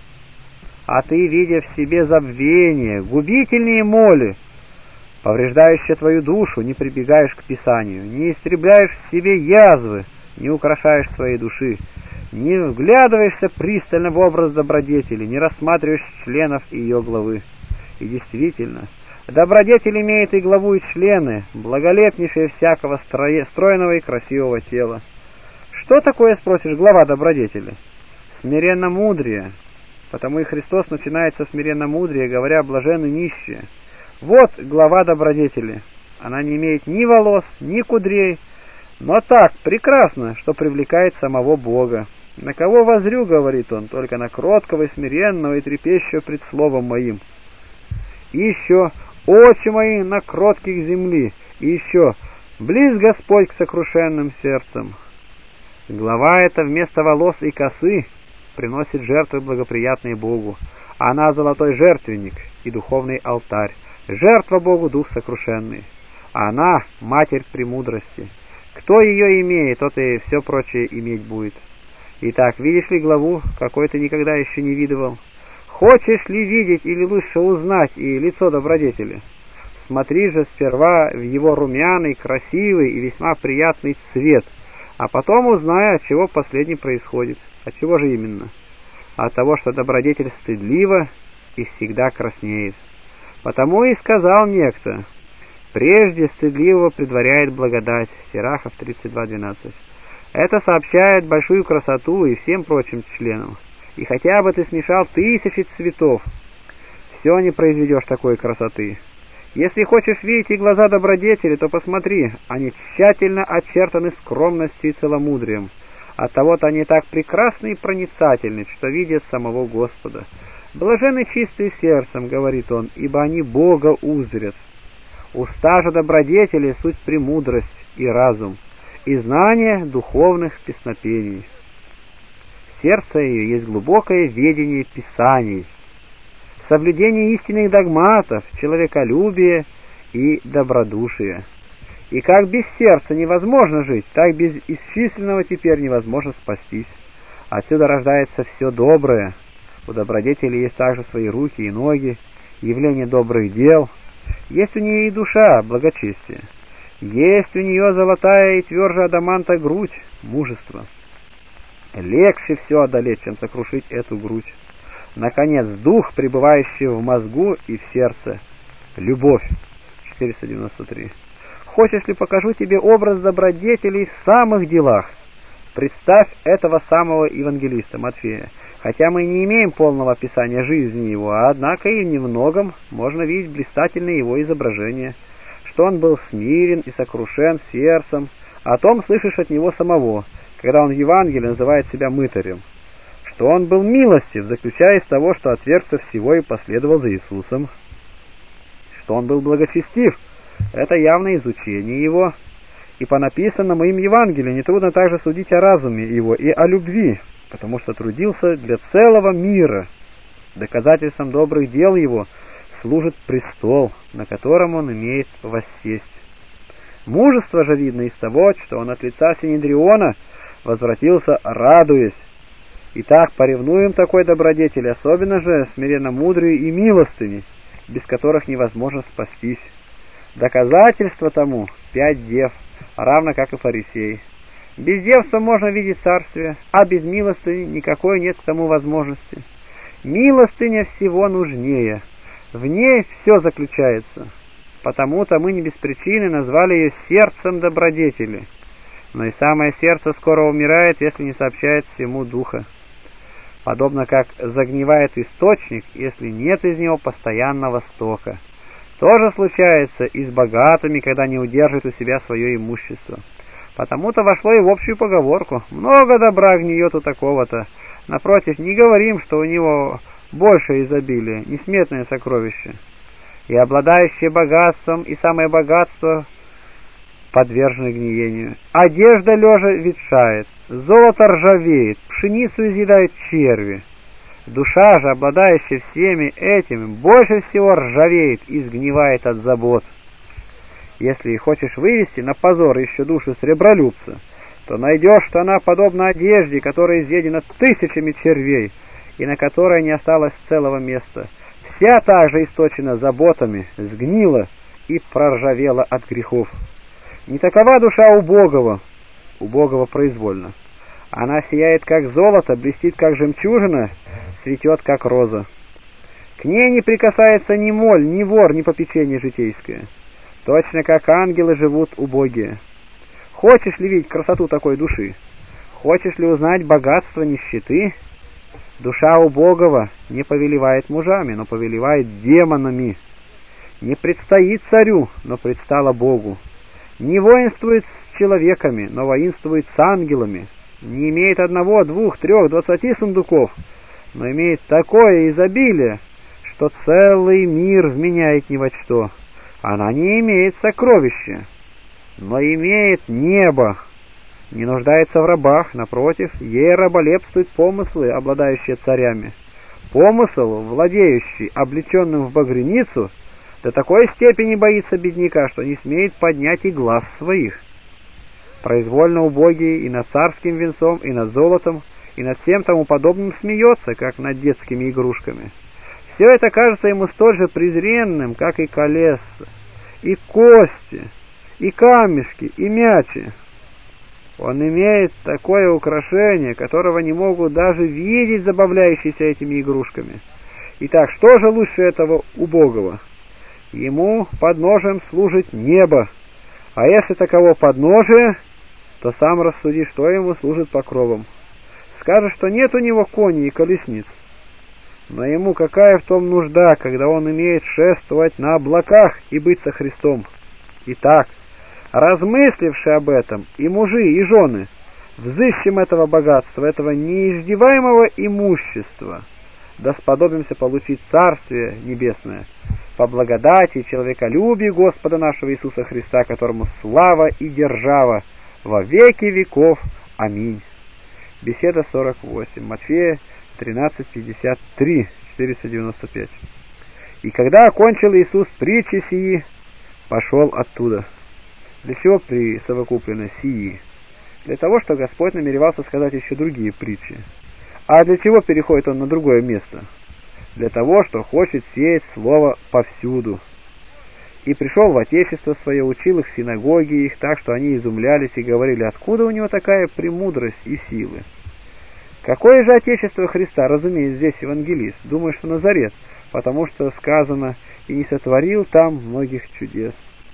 А ты, видя в себе забвение, губительнее моли, повреждающее твою душу, не прибегаешь к Писанию, не истребляешь в себе язвы, не украшаешь своей души, не вглядываешься пристально в образ добродетели, не рассматриваешь членов ее главы. И действительно, добродетель имеет и главу, и члены, благолепнейшие всякого стройного и красивого тела. Что такое, спросишь, глава добродетели? Смиренно-мудрие. Потому и Христос начинает со смиренно-мудрия, говоря: блаженны нищие. Вот глава добродетели. Она не имеет ни волос, ни кудрей, но так прекрасно, что привлекает самого Бога. «На кого возрю, — говорит он, — только на кроткого и смиренного и трепещущего пред словом моим. И еще очи мои на кротких земли, и еще близ Господь к сокрушенным сердцем». Глава эта вместо волос и косы приносит жертвы благоприятные Богу. Она золотой жертвенник и духовный алтарь, жертва Богу дух сокрушенный. Она — матерь премудрости. Кто ее имеет, тот и все прочее иметь будет. Итак, видишь ли главу, какой ты никогда еще не видывал? Хочешь ли видеть или лучше узнать и лицо добродетели? Смотри же сперва в его румяный, красивый и весьма приятный цвет, а потом узнай, от чего последний происходит. От чего же именно? От того, что добродетель стыдлива и всегда краснеет. Потому и сказал некто: прежде стыдливого предваряет благодать. Сирахов 32:12. Это сообщает большую красоту и всем прочим членам. И хотя бы ты смешал тысячи цветов, все не произведешь такой красоты. Если хочешь видеть и глаза добродетели, то посмотри, они тщательно очертаны скромностью и целомудрием. Оттого-то они так прекрасны и проницательны, что видят самого Господа. «Блаженны чистые сердцем, — говорит он, — ибо они Бога узрят. Уста же добродетели — суть премудрость и разум, и знание духовных песнопений. Сердце ее есть глубокое ведение Писаний, соблюдение истинных догматов, человеколюбие и добродушие. И как без сердца невозможно жить, так без исчисленного теперь невозможно спастись. Отсюда рождается все доброе. У добродетели есть также свои руки и ноги, явление добрых дел. Есть у нее и душа, благочестие. Есть у нее золотая и тверже адаманта грудь, мужество. Легче все одолеть, чем сокрушить эту грудь. Наконец, дух, пребывающий в мозгу и в сердце. Любовь. 493. Хочешь ли, покажу тебе образ добродетелей в самых делах? Представь этого самого евангелиста Матфея. Хотя мы не имеем полного описания жизни его, однако и немногом можно видеть блистательное его изображение, что он был смирен и сокрушен сердцем. О том слышишь от него самого, когда он в Евангелии называет себя мытарем. Что он был милостив, заключая из того, что отвергся всего и последовал за Иисусом. Что он был благочестив, это явное изучение его. И по написанному им Евангелию нетрудно также судить о разуме его и о любви, потому что трудился для целого мира. Доказательством добрых дел его служит престол, на котором он имеет воссесть. Мужество же видно из того, что он от лица Синедриона возвратился, радуясь. Итак, поревнуем такой добродетели, особенно же смиренно мудрые и милостыни, без которых невозможно спастись. Доказательство тому 5 дев, равно как и фарисеи. Без девства можно видеть царствие, а без милостыни никакой нет к тому возможности. Милостыня всего нужнее, в ней все заключается. Потому-то мы не без причины назвали ее сердцем добродетели. Но и самое сердце скоро умирает, если не сообщает всему духа. Подобно как загнивает источник, если нет из него постоянного стока. То же случается и с богатыми, когда не удерживают у себя свое имущество. Потому-то вошло и в общую поговорку: много добра гниет у такого-то. Напротив, не говорим, что у него большее изобилие, несметное сокровище. И обладающие богатством, и самое богатство подвержены гниению. Одежда лежа ветшает, золото ржавеет, пшеницу изъедают черви. Душа же, обладающая всеми этими, больше всего ржавеет и сгнивает от забот. Если хочешь вывести на позор еще душу сребролюбца, то найдешь, что она подобна одежде, которая изъедена тысячами червей, и на которой не осталось целого места. Вся также источена заботами, сгнила и проржавела от грехов. Не такова душа убогого произвольно. Она сияет, как золото, блестит, как жемчужина, цветет, как роза. К ней не прикасается ни моль, ни вор, ни попечение житейское. Точно как ангелы живут убогие. Хочешь ли видеть красоту такой души? Хочешь ли узнать богатство нищеты? Душа убогого не повелевает мужами, но повелевает демонами. Не предстоит царю, но предстала Богу. Не воинствует с человеками, но воинствует с ангелами. Не имеет 1, 2, 3, 20 сундуков, но имеет такое изобилие, что целый мир вменяет ни во что. Она не имеет сокровища, но имеет небо. Не нуждается в рабах, напротив, ей раболепствуют помыслы, обладающие царями. Помысл, владеющий облеченным в багряницу, до такой степени боится бедняка, что не смеет поднять и глаз своих. Произвольно убогий и над царским венцом, и над золотом, и над всем тому подобным смеется, как над детскими игрушками. Все это кажется ему столь же презренным, как и колеса, и кости, и камешки, и мячи. Он имеет такое украшение, которого не могут даже видеть забавляющиеся этими игрушками. Итак, что же лучше этого убогого? Ему подножием служит небо, а если таково подножие, то сам рассуди, что ему служит покровом. Скажешь, что нет у него коней и колесниц. Но ему какая в том нужда, когда он имеет шествовать на облаках и быть со Христом? Итак, размысливши об этом, и мужи, и жены, взыщем этого богатства, этого неиздеваемого имущества, да сподобимся получить Царствие Небесное по благодати и человеколюбию Господа нашего Иисуса Христа, которому слава и держава во веки веков. Аминь. Беседа 48. Матфея 13:53, 495. И когда окончил Иисус притчи сии, пошел оттуда. Для чего присовокуплено сии? Для того, что Господь намеревался сказать еще другие притчи. А для чего переходит он на другое место? Для того, что хочет сеять слово повсюду. И пришел в отечество свое, учил их в синагоге их, так что они изумлялись и говорили, откуда у него такая премудрость и силы. Какое же отечество Христа, разумеется, здесь евангелист? Думаю, что Назарет, потому что сказано, и не сотворил там многих чудес.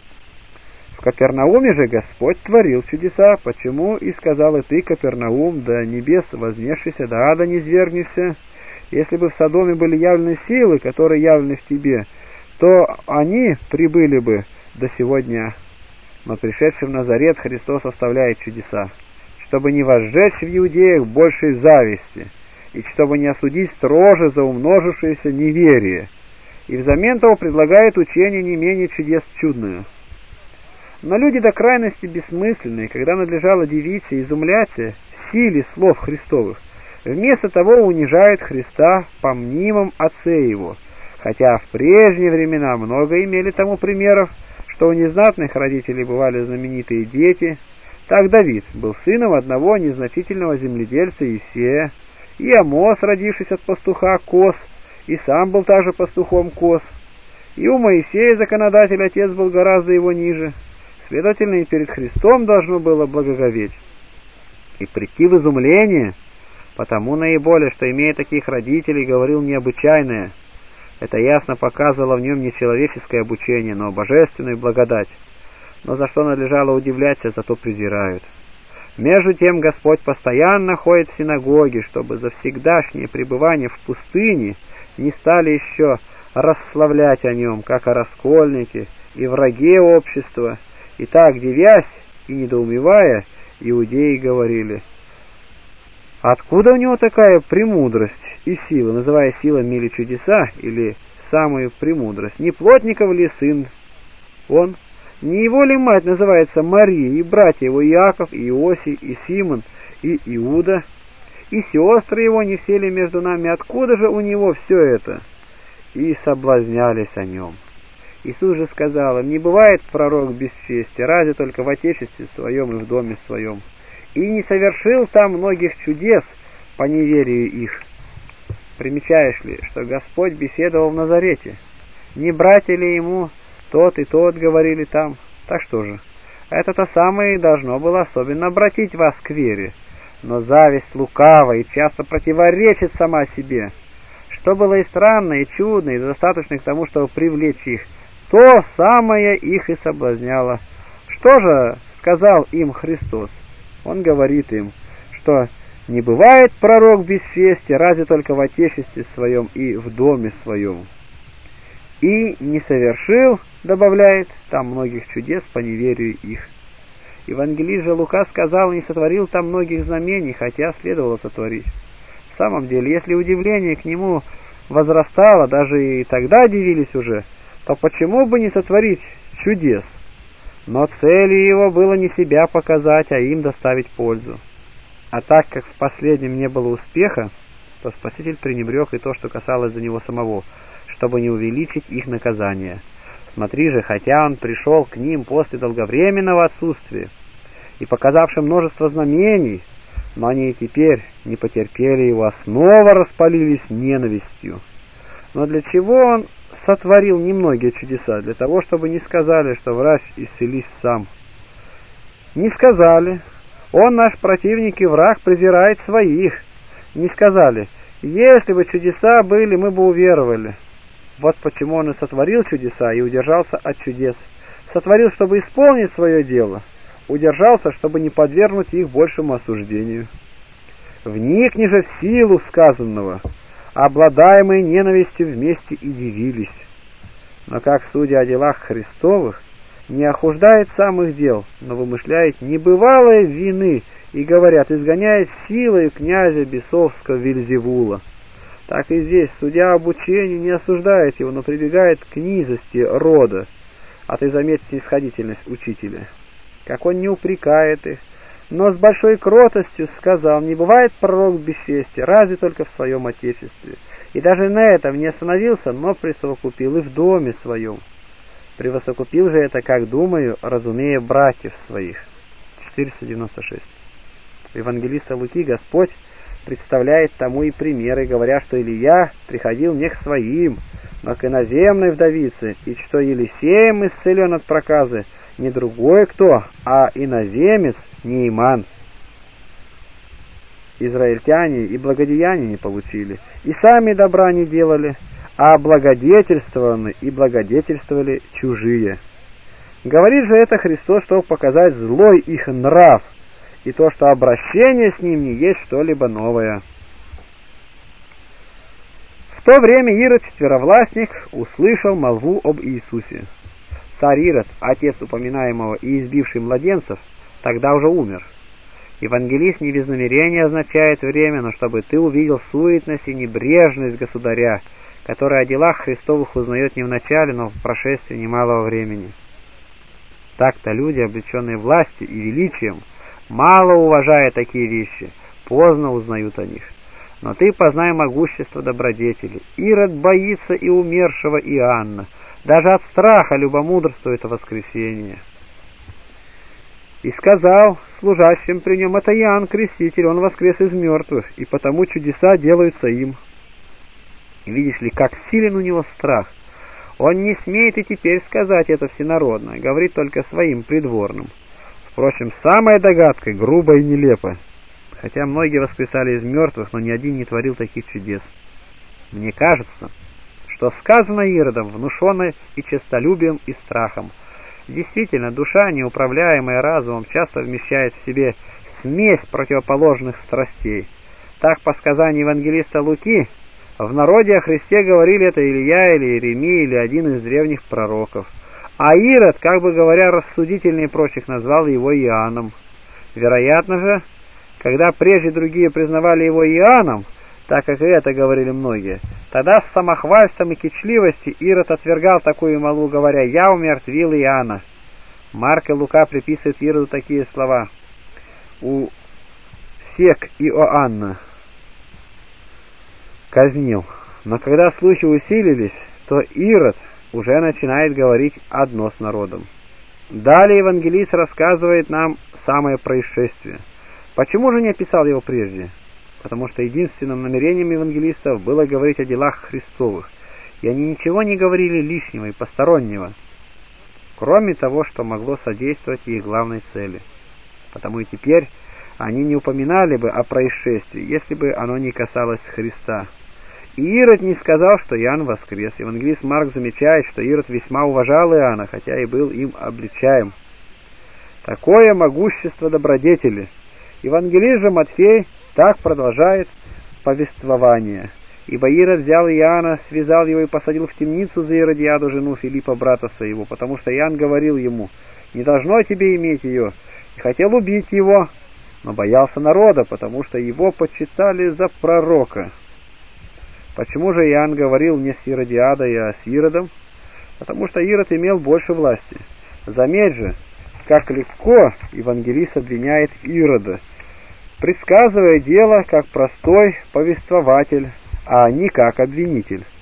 В Капернауме же Господь творил чудеса, почему и сказал и ты, Капернаум, до небес вознесшийся, до ада не низвергнешься. Если бы в Содоме были явлены силы, которые явлены в тебе, то они прибыли бы до сего дня. Но пришедший в Назарет Христос оставляет чудеса, чтобы не возжечь в иудеях большей зависти, и чтобы не осудить строже за умножившееся неверие, и взамен того предлагает учение не менее чудес чудную. Но люди до крайности бессмысленные, когда надлежало дивиться и изумляться силе слов Христовых, вместо того унижают Христа по мнимом отце его, хотя в прежние времена много имели тому примеров, что у незнатных родителей бывали знаменитые дети. Так Давид был сыном одного незначительного земледельца Иисея, и Амос, родившись от пастуха коз, и сам был также пастухом коз, и у Моисея законодатель отец был гораздо его ниже, следовательно, и перед Христом должно было благоговеть и прийти в изумление, потому наиболее, что, имея таких родителей, говорил необычайное. Это ясно показывало в нем не человеческое обучение, но божественную благодать. Но за что надлежало удивляться, зато презирают. Между тем Господь постоянно ходит в синагоги, чтобы за всегдашнее пребывание в пустыне не стали еще расславлять о нем, как о раскольнике и враге общества. И так, дивясь и недоумевая, иудеи говорили, откуда у него такая премудрость и сила, называя силами или чудеса, или самую премудрость? Не плотников ли сын он? Не его ли мать называется Мария, и братья его Иаков, и Иосий, и Симон, и Иуда, и сестры его, не все ли между нами? Откуда же у него все это? И соблазнялись о нем. Иисус же сказал им, не бывает пророк без чести, разве только в отечестве своем и в доме своем. И не совершил там многих чудес по неверию их. Примечаешь ли, что Господь беседовал в Назарете? Не братья ли ему тот и тот говорили там? Так что же, это-то самое и должно было особенно обратить вас к вере. Но зависть лукава и часто противоречит сама себе. Что было и странно, и чудно, и достаточно к тому, чтобы привлечь их, то самое их и соблазняло. Что же сказал им Христос? Он говорит им, что не бывает пророк без чести, разве только в отечестве своем и в доме своем. И не совершил, добавляет, там многих чудес по неверию их. Евангелист же Лука сказал, не сотворил там многих знамений, хотя следовало сотворить. В самом деле, если удивление к нему возрастало, даже и тогда дивились уже, то почему бы не сотворить чудес? Но целью его было не себя показать, а им доставить пользу. А так как в последнем не было успеха, то Спаситель пренебрег и то, что касалось за него самого, чтобы не увеличить их наказание. Смотри же, хотя он пришел к ним после долговременного отсутствия и показавший множество знамений, но они и теперь не потерпели его, а снова распалились ненавистью. Но для чего он сотворил немногие чудеса? Для того, чтобы не сказали, что врач исцелись сам. Не сказали: он наш противник и враг, презирает своих. Не сказали: если бы чудеса были, мы бы уверовали. Вот почему он и сотворил чудеса и удержался от чудес. Сотворил, чтобы исполнить свое дело, удержался, чтобы не подвергнуть их большему осуждению. Вникни же в силу сказанного, обладаемые ненавистью вместе и дивились. Но как, судя о делах Христовых, не охуждает самых дел, но вымышляет небывалой вины и, говорят, изгоняет силой князя бесовского Вельзевула. Так и здесь, судя об учении, не осуждает его, но прибегает к низости рода. А ты заметь снисходительность учителя. Как он не упрекает их, но с большой кротостью сказал: не бывает пророк бесчестия, разве только в своем отечестве. И даже на этом не остановился, но присовокупил и в доме своем. Превосокупил же это, как думаю, разумея братьев своих. 496. У евангелиста Луки Господь представляет тому и примеры, говоря, что Илия приходил не к своим, но к иноземной вдовице, и что Елисеем исцелен от проказы не другой кто, а иноземец Нейман. Израильтяне и благодеяния не получили, и сами добра не делали, а благодетельствованы и благодетельствовали чужие. Говорит же это Христос, чтобы показать злой их нрав, и то, что обращение с ним не есть что-либо новое. В то время Ирод, четверовластник, услышал молву об Иисусе. Царь Ирод, отец упоминаемого и избивший младенцев, тогда уже умер. Евангелист не без намерения означает время, но чтобы ты увидел суетность и небрежность государя, который о делах Христовых узнает не в начале, но в прошествии немалого времени. Так-то люди, облеченные властью и величием, мало уважая такие вещи, поздно узнают о них. Но ты познай могущество добродетели. Ирод боится и умершего Иоанна, даже от страха любомудрствует о воскресении. И сказал служащим при нем: это Иоанн Креститель, он воскрес из мертвых, и потому чудеса делаются им. И видишь ли, как силен у него страх. Он не смеет и теперь сказать это всенародно, говорит только своим придворным. Впрочем, самая догадка грубая и нелепая. Хотя многие воскресали из мертвых, но ни один не творил таких чудес. Мне кажется, что сказано Иродом, внушено и честолюбием, и страхом. Действительно, душа, неуправляемая разумом, часто вмещает в себе смесь противоположных страстей. Так, по сказанию евангелиста Луки, в народе о Христе говорили: это Илия или Иеремия или один из древних пророков. А Ирод, как бы говоря рассудительнее прочих, назвал его Иоанном. Вероятно же, когда прежде другие признавали его Иоанном, так как и это говорили многие, тогда с самохвальством и кичливостью Ирод отвергал такую молву, говоря: «Я умертвил Иоанна». Марк и Лука приписывают Ироду такие слова: «У сек Иоанна казнил». Но когда слухи усилились, то Ирод уже начинает говорить одно с народом. Далее евангелист рассказывает нам самое происшествие. Почему же не описал его прежде? Потому что единственным намерением евангелистов было говорить о делах Христовых, и они ничего не говорили лишнего и постороннего, кроме того, что могло содействовать их главной цели. Потому и теперь они не упоминали бы о происшествии, если бы оно не касалось Христа. И Ирод не сказал, что Иоанн воскрес. Евангелист Марк замечает, что Ирод весьма уважал Иоанна, хотя и был им обличаем. Такое могущество добродетели. Евангелист же Матфей так продолжает повествование. «Ибо Ирод взял Иоанна, связал его и посадил в темницу за Иродиаду, жену Филиппа, брата своего, потому что Иоанн говорил ему: не должно тебе иметь ее, и хотел убить его, но боялся народа, потому что его почитали за пророка». Почему же Иоанн говорил не с Иродиадой, а с Иродом? Потому что Ирод имел больше власти. Заметь же, как легко евангелист обвиняет Ирода, предсказывая дело как простой повествователь, а не как обвинитель.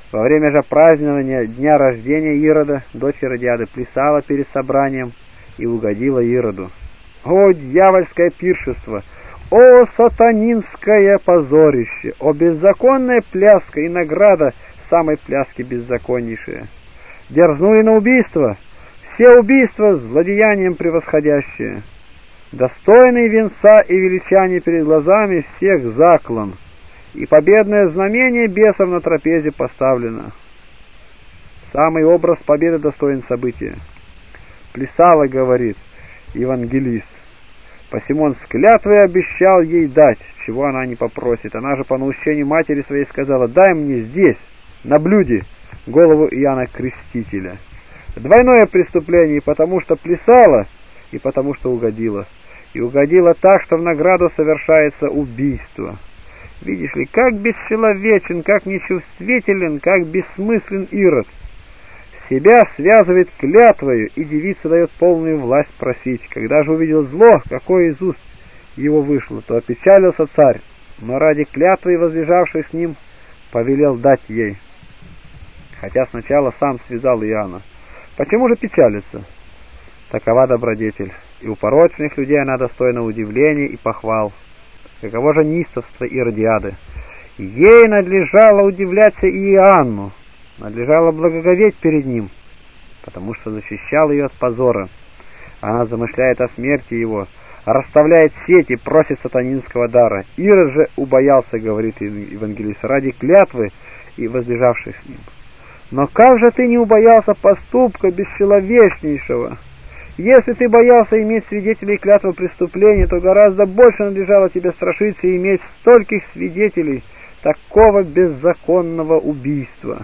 Во время же празднования дня рождения Ирода дочь Иродиады плясала перед собранием и угодила Ироду. О, дьявольское пиршество! О, сатанинское позорище! О, беззаконная пляска и награда самой пляски беззаконнейшая! Дерзнули на убийство, все убийства злодеянием превосходящие. Достойный венца и величания перед глазами всех заклан, и победное знамение бесов на трапезе поставлено. Самый образ победы достоин события. Плясала, говорит евангелист, посему с клятвой обещал ей дать, чего она не попросит. Она же по наущению матери своей сказала: дай мне здесь, на блюде, голову Иоанна Крестителя. Двойное преступление, потому что плясала и потому что угодила. И угодила так, что в награду совершается убийство. Видишь ли, как бесчеловечен, как нечувствителен, как бессмыслен Ирод. Себя связывает клятвою, и девица дает полную власть просить. Когда же увидел зло, какое из уст его вышло, то опечалился царь, но ради клятвы, возлежавшей с ним, повелел дать ей. Хотя сначала сам связал Иоанна. Почему же печалиться? Такова добродетель, и у порочных людей она достойна удивления и похвал. Каково же неистовство Иродиады! Ей надлежало удивляться и Иоанну, надлежало благоговеть перед ним, потому что защищал ее от позора. Она замышляет о смерти его, расставляет сети, просит сатанинского дара. Ирод же убоялся, говорит евангелист, ради клятвы и возлежавших с ним. Но как же ты не убоялся поступка бесчеловечнейшего? Если ты боялся иметь свидетелей клятвы преступления, то гораздо больше надлежало тебе страшиться и иметь стольких свидетелей такого беззаконного убийства.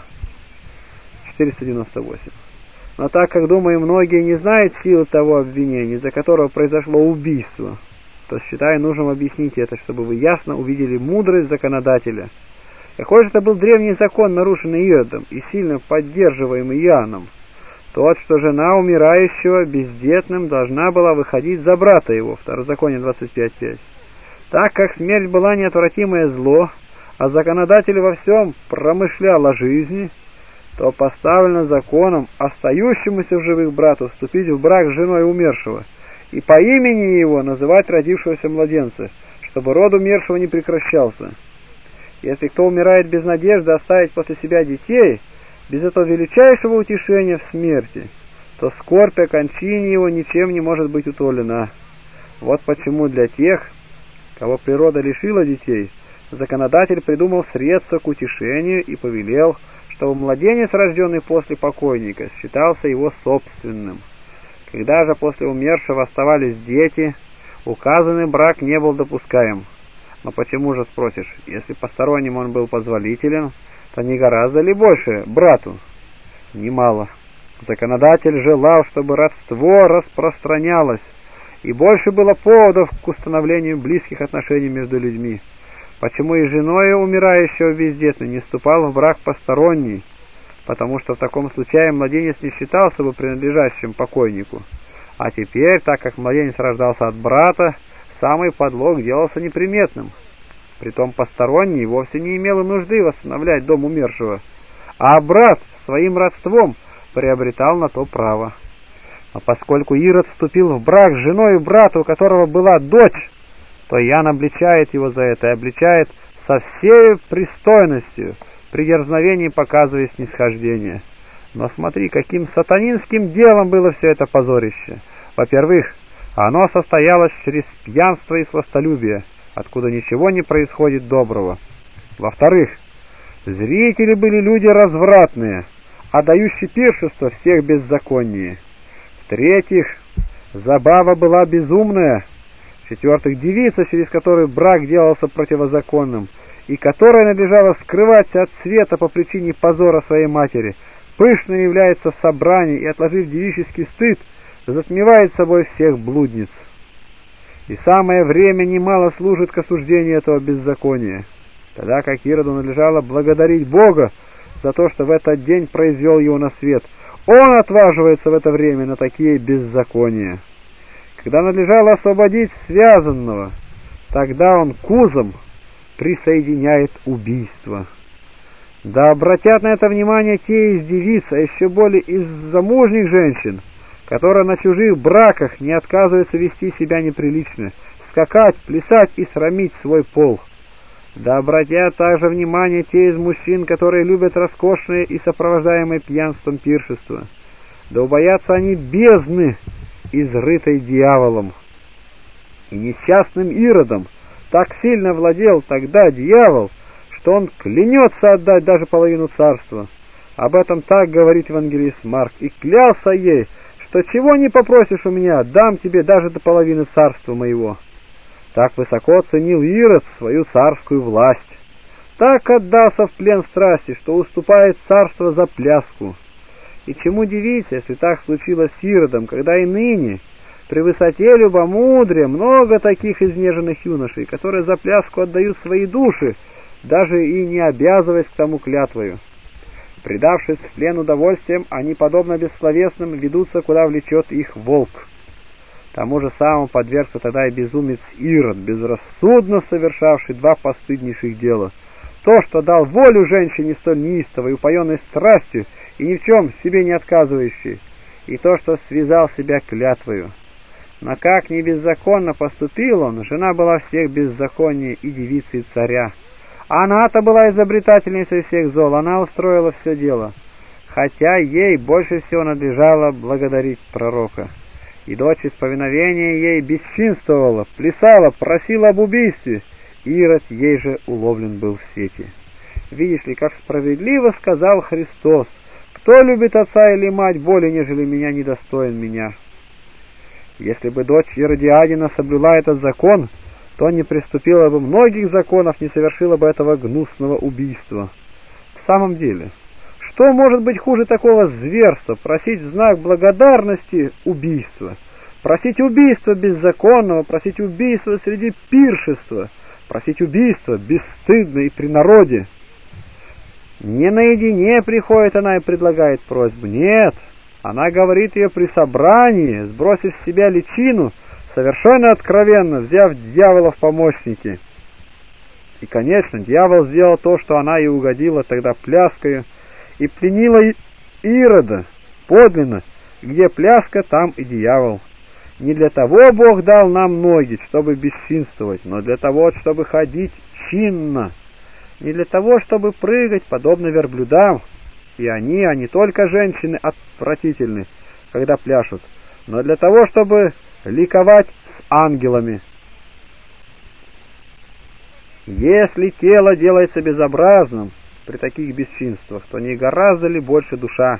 498. Но так как, думаю, многие не знают силы того обвинения, за которого произошло убийство, то считаю нужным объяснить это, чтобы вы ясно увидели мудрость законодателя. Какой же это был древний закон, нарушенный Иродом и сильно поддерживаемый Иоанном? Тот, что жена умирающего бездетным должна была выходить за брата его, Второзаконие 25:5. Так как смерть была неотвратимое зло, а законодатель во всем промышлял о жизни, то поставлено законом остающемуся в живых брату вступить в брак с женой умершего и по имени его называть родившегося младенца, чтобы род умершего не прекращался. Если кто умирает без надежды оставить после себя детей, без этого величайшего утешения в смерти, то скорбь о кончине его ничем не может быть утолена. Вот почему для тех, кого природа лишила детей, законодатель придумал средства к утешению и повелел, чтобы младенец, рожденный после покойника, считался его собственным. Когда же после умершего оставались дети, указанный брак не был допускаем. Но почему же, спросишь, если посторонним он был позволителен, то не гораздо ли больше брату? Немало. Законодатель желал, чтобы родство распространялось, и больше было поводов к установлению близких отношений между людьми. Почему и женой умирающего бездетно не вступал в брак посторонний? Потому что в таком случае младенец не считался бы принадлежащим покойнику. А теперь, так как младенец рождался от брата, самый подлог делался неприметным. Притом посторонний вовсе не имел и нужды восстановлять дом умершего, а брат своим родством приобретал на то право. А поскольку Ирод вступил в брак с женой брата, у которого была дочь, то Иоанн обличает его за это и обличает со всей пристойностью, при дерзновении показывая снисхождение. Но смотри, каким сатанинским делом было все это позорище. Во-первых, оно состоялось через пьянство и сластолюбие, откуда ничего не происходит доброго. Во-вторых, зрители были люди развратные, отдающие пиршество всех беззаконнее. В-третьих, забава была безумная. В-четвертых, девица, через которую брак делался противозаконным, и которая надлежала скрываться от света по причине позора своей матери, пышно является в собрании и, отложив девический стыд, затмевает собой всех блудниц. И самое время немало служит к осуждению этого беззакония, тогда как Ироду надлежало благодарить Бога за то, что в этот день произвел его на свет. Он отваживается в это время на такие беззакония. Когда надлежало освободить связанного, тогда он к узам присоединяет убийство. Да обратят на это внимание те из девиц, а еще более из замужних женщин, которые на чужих браках не отказываются вести себя неприлично, скакать, плясать и срамить свой пол. Да обратят также внимание те из мужчин, которые любят роскошное и сопровождаемое пьянством пиршество. Да убоятся они бездны, изрытой дьяволом. И несчастным Иродом так сильно владел тогда дьявол, что он клянется отдать даже половину царства. Об этом так говорит евангелист Марк, и клялся ей, что чего не попросишь у меня, дам тебе даже до половины царства моего. Так высоко ценил Ирод свою царскую власть, так отдался в плен страсти, что уступает царство за пляску. И чему дивиться, если так случилось с Иродом, когда и ныне, при высоте любомудрия, много таких изнеженных юношей, которые за пляску отдают свои души, даже и не обязываясь к тому клятвою. Предавшись в плен удовольствием, они, подобно бессловесным, ведутся, куда влечет их волк. Тому же самому подвергся тогда и безумец Ирод, безрассудно совершавший два постыднейших дела. То, что дал волю женщине столь неистовой, упоенной страстью и ни в чем себе не отказывающей, и то, что связал себя клятвою. Но как ни беззаконно поступил он, жена была всех беззаконнее и девицей царя. Она-то была изобретательницей всех зол, она устроила все дело, хотя ей больше всего надлежало благодарить пророка. И дочь из повиновения ей бесчинствовала, плясала, просила об убийстве. Ирод ей же уловлен был в сети. Видишь ли, как справедливо сказал Христос: «Кто любит отца или мать более, нежели меня, недостоин меня». Если бы дочь Иродиадина соблюла этот закон, то не приступила бы многих законов, не совершила бы этого гнусного убийства. В самом деле, что может быть хуже такого зверства? Просить в знак благодарности убийства, просить убийства беззаконного, просить убийства среди пиршества, просить убийства бесстыдно и при народе. Не наедине приходит она и предлагает просьбу, нет, она говорит ее при собрании, сбросив с себя личину, совершенно откровенно, взяв дьявола в помощники. И, конечно, дьявол сделал то, что она и угодила тогда пляскою, и пленила Ирода подлинно, где пляска, там и дьявол. Не для того Бог дал нам ноги, чтобы бесчинствовать, но для того, чтобы ходить чинно, не для того, чтобы прыгать, подобно верблюдам. И они, а не только женщины, отвратительны, когда пляшут, но для того, чтобы ликовать с ангелами. Если тело делается безобразным при таких бесчинствах, то не гораздо ли больше душа?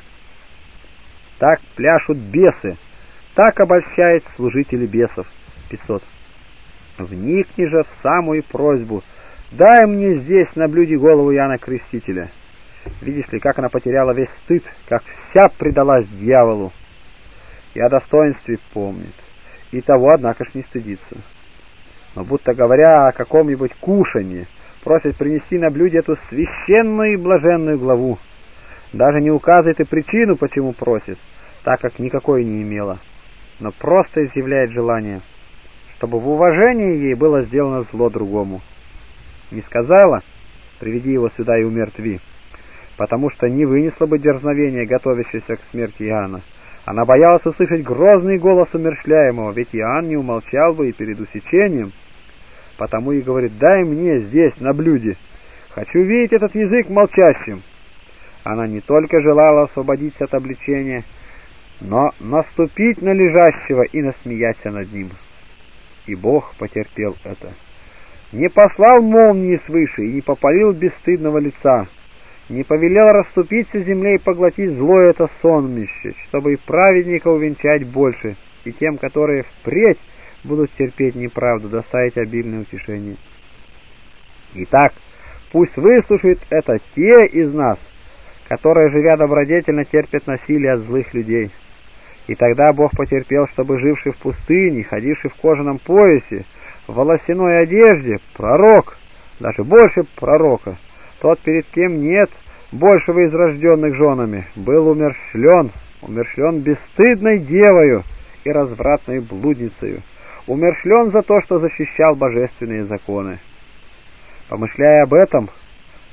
Так пляшут бесы, так обольщает служители бесов. 500. Вникни же в самую просьбу: дай мне здесь на блюде голову Иоанна Крестителя. Видишь ли, как она потеряла весь стыд, как вся предалась дьяволу. И о достоинстве помнит, и того, однако ж, не стыдится. Но будто говоря о каком-нибудь кушанье, просит принести на блюде эту священную и блаженную главу. Даже не указывает и причину, почему просит, так как никакой не имела, но просто изъявляет желание, чтобы в уважении ей было сделано зло другому. Не сказала: приведи его сюда и умертви, потому что не вынесла бы дерзновения, готовящейся к смерти Иоанна. Она боялась услышать грозный голос умерщвляемого, ведь Иоанн не умолчал бы и перед усечением. Потому и говорит: дай мне здесь, на блюде, хочу видеть этот язык молчащим. Она не только желала освободиться от обличения, но наступить на лежащего и насмеяться над ним. И Бог потерпел это. Не послал молнии свыше и не попалил бесстыдного лица, не повелел расступиться земле и поглотить злое это сонмище, чтобы и праведника увенчать больше, и тем, которые впредь будут терпеть неправду, доставить обильное утешение. Итак, пусть выслушают это те из нас, которые, живя добродетельно, терпят насилие от злых людей. И тогда Бог потерпел, чтобы живший в пустыне, ходивший в кожаном поясе, в волосяной одежде, пророк, даже больше пророка, тот, перед кем нет большего из рожденных женами, был умерщвлен бесстыдной девою и развратной блудницею, умерщвлен за то, что защищал божественные законы. Помышляя об этом,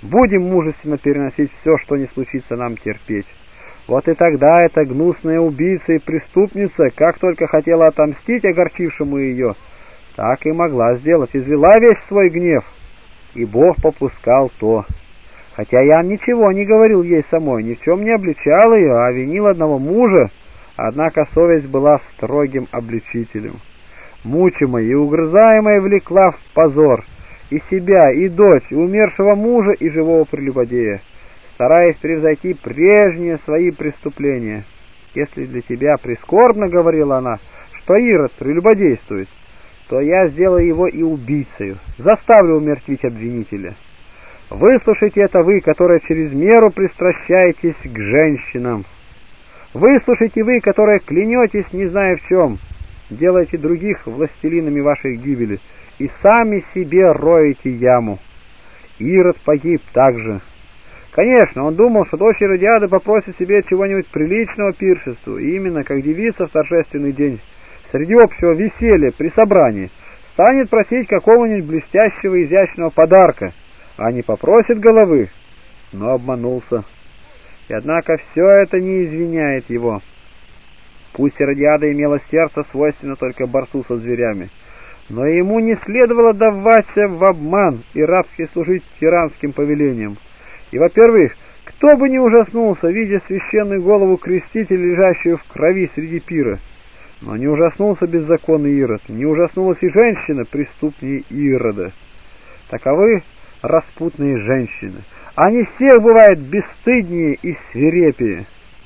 Будем мужественно переносить все, что не случится нам терпеть. Вот и тогда эта гнусная убийца и преступница, как только хотела отомстить огорчившему ее, так и могла сделать, извела весь свой гнев, и Бог попускал то. Хотя Иоанн ничего не говорил ей самой, ни в чем не обличал ее, а винил одного мужа, однако совесть была строгим обличителем. Мучимая и угрызаемая влекла в позор и себя, и дочь, и умершего мужа, и живого прелюбодея, стараясь превзойти прежние свои преступления. «Если для тебя прискорбно, — говорила она, — что Ирод прелюбодействует, то я сделаю его и убийцею, заставлю умертвить обвинителя. Выслушайте это вы, которые через меру пристращаетесь к женщинам. Выслушайте вы, которые клянетесь, не зная в чем, делаете других властелинами вашей гибели и сами себе роете яму. Ирод погиб также. Конечно, он думал, что дочь Иродиады попросит себе чего-нибудь приличного пиршеству, и именно как девица в торжественный день, среди общего веселья при собрании, станет просить какого-нибудь блестящего изящного подарка, а не попросит головы, но обманулся. И однако все это не извиняет его. Пусть Иродиада имела сердце, свойственно только борцу со зверями, но ему не следовало даваться в обман и рабски служить тиранским повелениям. И, во-первых, кто бы не ужаснулся, видя священную голову крестителя, лежащую в крови среди пира, но не ужаснулся беззаконный Ирод, не ужаснулась и женщина, преступнее Ирода. Таковы распутные женщины. Они всех бывают бесстыднее и свирепее.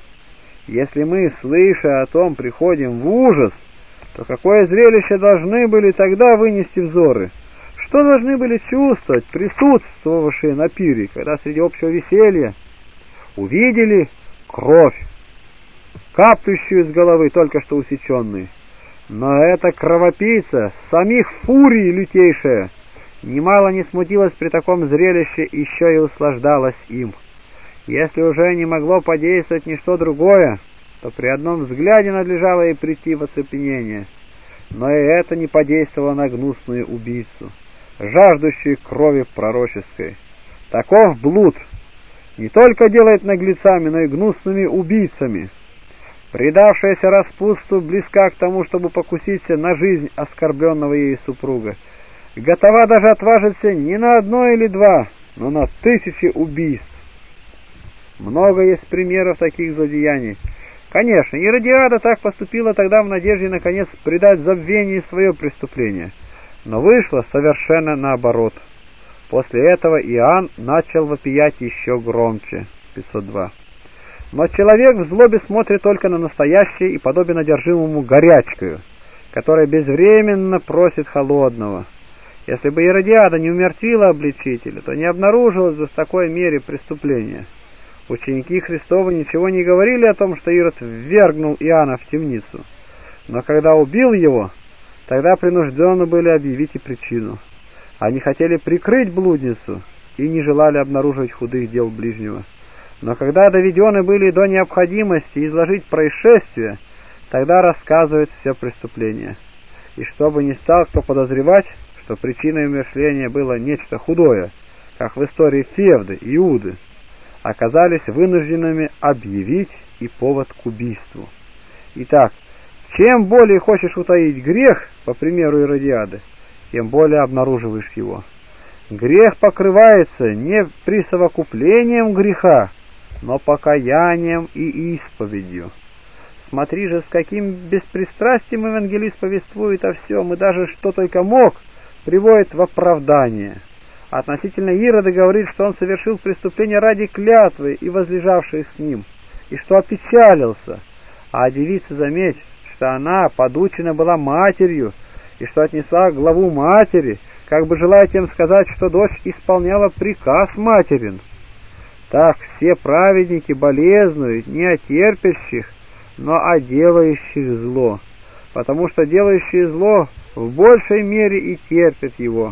Если мы, слыша о том, приходим в ужас, то какое зрелище должны были тогда вынести взоры? Что должны были чувствовать присутствовавшие на пире, когда среди общего веселья увидели кровь, капающую из головы только что усеченной? Но эта кровопийца, самих фурий лютейшая, немало не смутилась при таком зрелище, еще и услаждалась им. Если уже не могло подействовать ничто другое, то при одном взгляде надлежало ей прийти в оцепенение. Но и это не подействовало на гнусную убийцу, жаждущую крови пророческой. Таков блуд не только делает наглецами, но и гнусными убийцами. Предавшаяся распутству близка к тому, чтобы покуситься на жизнь оскорбленного ею супруга. Готова даже отважиться не на одно или два, но на 1000 убийств. Много есть примеров таких злодеяний. Конечно, Иродиада так поступила тогда в надежде, наконец, предать забвению свое преступление. Но вышло совершенно наоборот. После этого Иоанн начал вопиять еще громче. 502. Но человек в злобе смотрит только на настоящее и подобен одержимому горячкою, которая безвременно просит холодного. Если бы Иродиада не умертвила обличителя, то не обнаружилось бы в такой мере преступления. Ученики Христовы ничего не говорили о том, что Ирод ввергнул Иоанна в темницу. Но когда убил его, тогда принуждены были объявить и причину. Они хотели прикрыть блудницу и не желали обнаруживать худых дел ближнего. Но когда доведены были до необходимости изложить происшествие, тогда рассказывают все преступление. И чтобы не стал кто подозревать, что причиной умершления было нечто худое, как в истории Февды и Иуды, оказались вынужденными объявить и повод к убийству. Итак, чем более хочешь утаить грех, по примеру Иродиады, тем более обнаруживаешь его. Грех покрывается не присовокуплением греха, но покаянием и исповедью. Смотри же, с каким беспристрастием евангелист повествует о всем, и даже что только мог, приводит в оправдание. Относительно Ирода говорит, что он совершил преступление ради клятвы и возлежавшей с ним, и что опечалился. А девица, заметь, что она подучена была матерью, и что отнесла главу матери, как бы желая тем сказать, что дочь исполняла приказ материн. Так все праведники болезнуют не о терпящих, но о делающих зло, потому что делающие зло в большей мере и терпят его.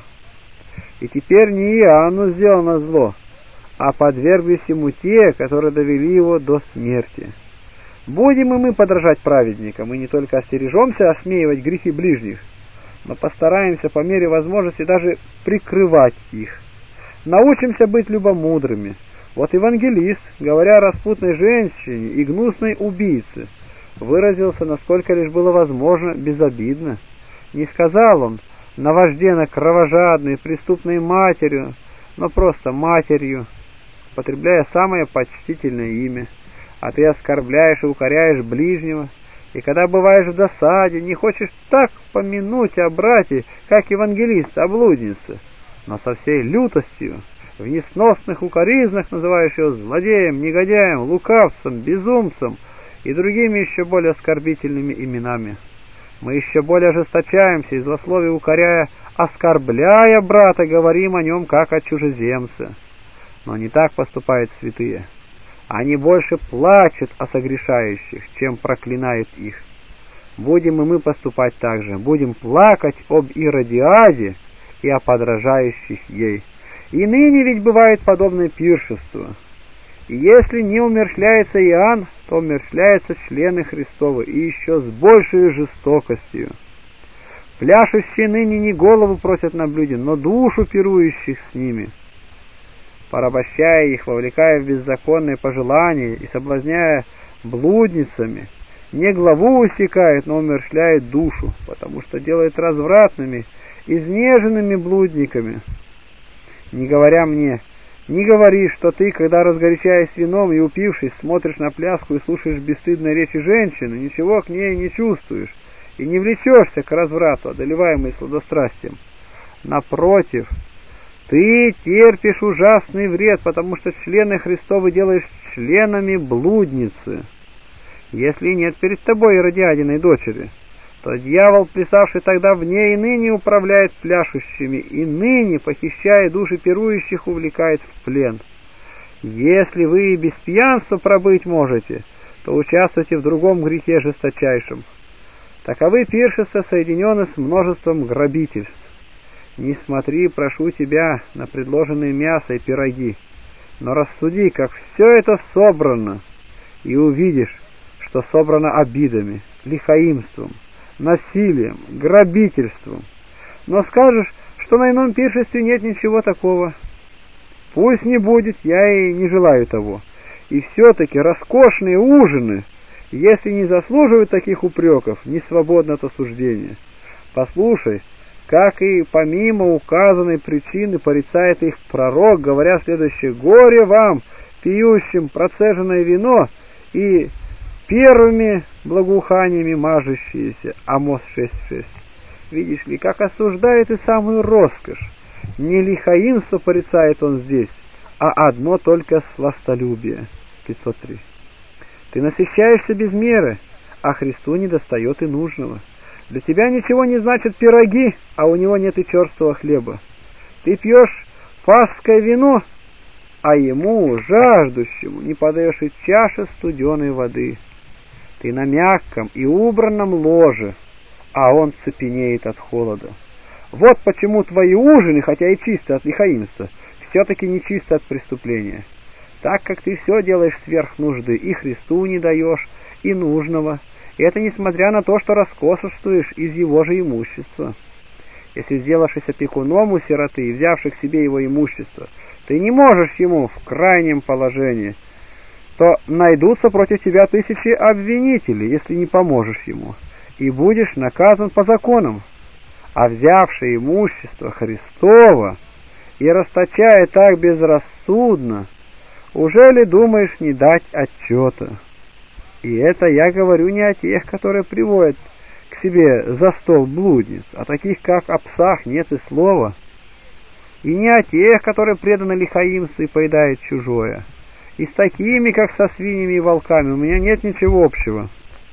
И теперь не Иоанну сделано зло, а подверглись ему те, которые довели его до смерти. Будем и мы подражать праведникам, и не только остережемся осмеивать грехи ближних, но постараемся по мере возможности даже прикрывать их. Научимся быть любомудрыми. Вот евангелист, говоря о распутной женщине и гнусной убийце, выразился, насколько лишь было возможно, безобидно. Не сказал он наважденно кровожадной, преступной матерью, но просто матерью, употребляя самое почтительное имя. А ты оскорбляешь и укоряешь ближнего, и когда бываешь в досаде, не хочешь так помянуть о брате, как евангелист о блуднице, но со всей лютостью, в несносных укоризнах называешь его злодеем, негодяем, лукавцем, безумцем и другими еще более оскорбительными именами. Мы еще более ожесточаемся и злословие укоряя, оскорбляя брата, говорим о нем как о чужеземце. Но не так поступают святые. Они больше плачут о согрешающих, чем проклинают их. Будем и мы поступать так же, будем плакать об Иродиаде и о подражающих ей. И ныне ведь бывает подобное пиршество. И если не умерщвляется Иоанн, то умерщвляются члены Христовы, и еще с большей жестокостью. Пляшущие ныне не голову просят на блюде, но душу пирующих с ними. Порабощая их, вовлекая в беззаконные пожелания и соблазняя блудницами, не главу усекает, но умерщвляет душу, потому что делает развратными, изнеженными блудниками. Не говоря мне, не говори, что ты, когда разгорячаясь вином и упившись, смотришь на пляску и слушаешь бесстыдные речи женщины, ничего к ней не чувствуешь и не влечешься к разврату, одолеваемый сладострастием. Напротив, ты терпишь ужасный вред, потому что члены Христовы делаешь членами блудницы. Если нет перед тобой Иродиадиной дочери, то дьявол, плясавший тогда в ней, и ныне управляет пляшущими, и ныне, похищая души пирующих, увлекает в плен. Если вы и без пьянства пробыть можете, то участвуйте в другом грехе жесточайшем. Таковы пиршества соединены с множеством грабительств. Не смотри, прошу тебя, на предложенные мясо и пироги, но рассуди, как все это собрано, и увидишь, что собрано обидами, лихоимством, насилием, грабительством. Но скажешь, что на ином пиршестве нет ничего такого. Пусть не будет, я и не желаю того. И все-таки роскошные ужины, если не заслуживают таких упреков, не свободны от осуждения. Послушай, как и помимо указанной причины порицает их пророк, говоря следующее: «Горе вам, пьющим процеженное вино и первыми благоуханиями мажущиеся». Амос 6:6. Видишь ли, как осуждает и самую роскошь. Не лихоимство порицает он здесь, а одно только сластолюбие. 503. Ты насыщаешься без меры, а Христу недостает и нужного. Для тебя ничего не значат пироги, а у него нет и черствого хлеба. Ты пьешь фасское вино, а ему, жаждущему, не подаешь и чаши студеной воды. Ты на мягком и убранном ложе, а он цепенеет от холода. Вот почему твои ужины, хотя и чисто от лихоимства, все-таки не чисто от преступления. Так как ты все делаешь сверх нужды, и Христу не даешь, и нужного, и это несмотря на то, что роскошествуешь из его же имущества. Если, сделавшись опекуном у сироты и взявши к себе его имущество, ты не можешь ему в крайнем положении, то найдутся против тебя тысячи обвинителей, если не поможешь ему, и будешь наказан по законам. А взявший имущество Христово и расточая так безрассудно, уже ли думаешь не дать отчета? И это я говорю не о тех, которые приводят к себе за стол блудниц, а таких, как о псах нет и слова, и не о тех, которые преданы лихоимству и поедают чужое, и с такими, как со свиньями и волками, у меня нет ничего общего,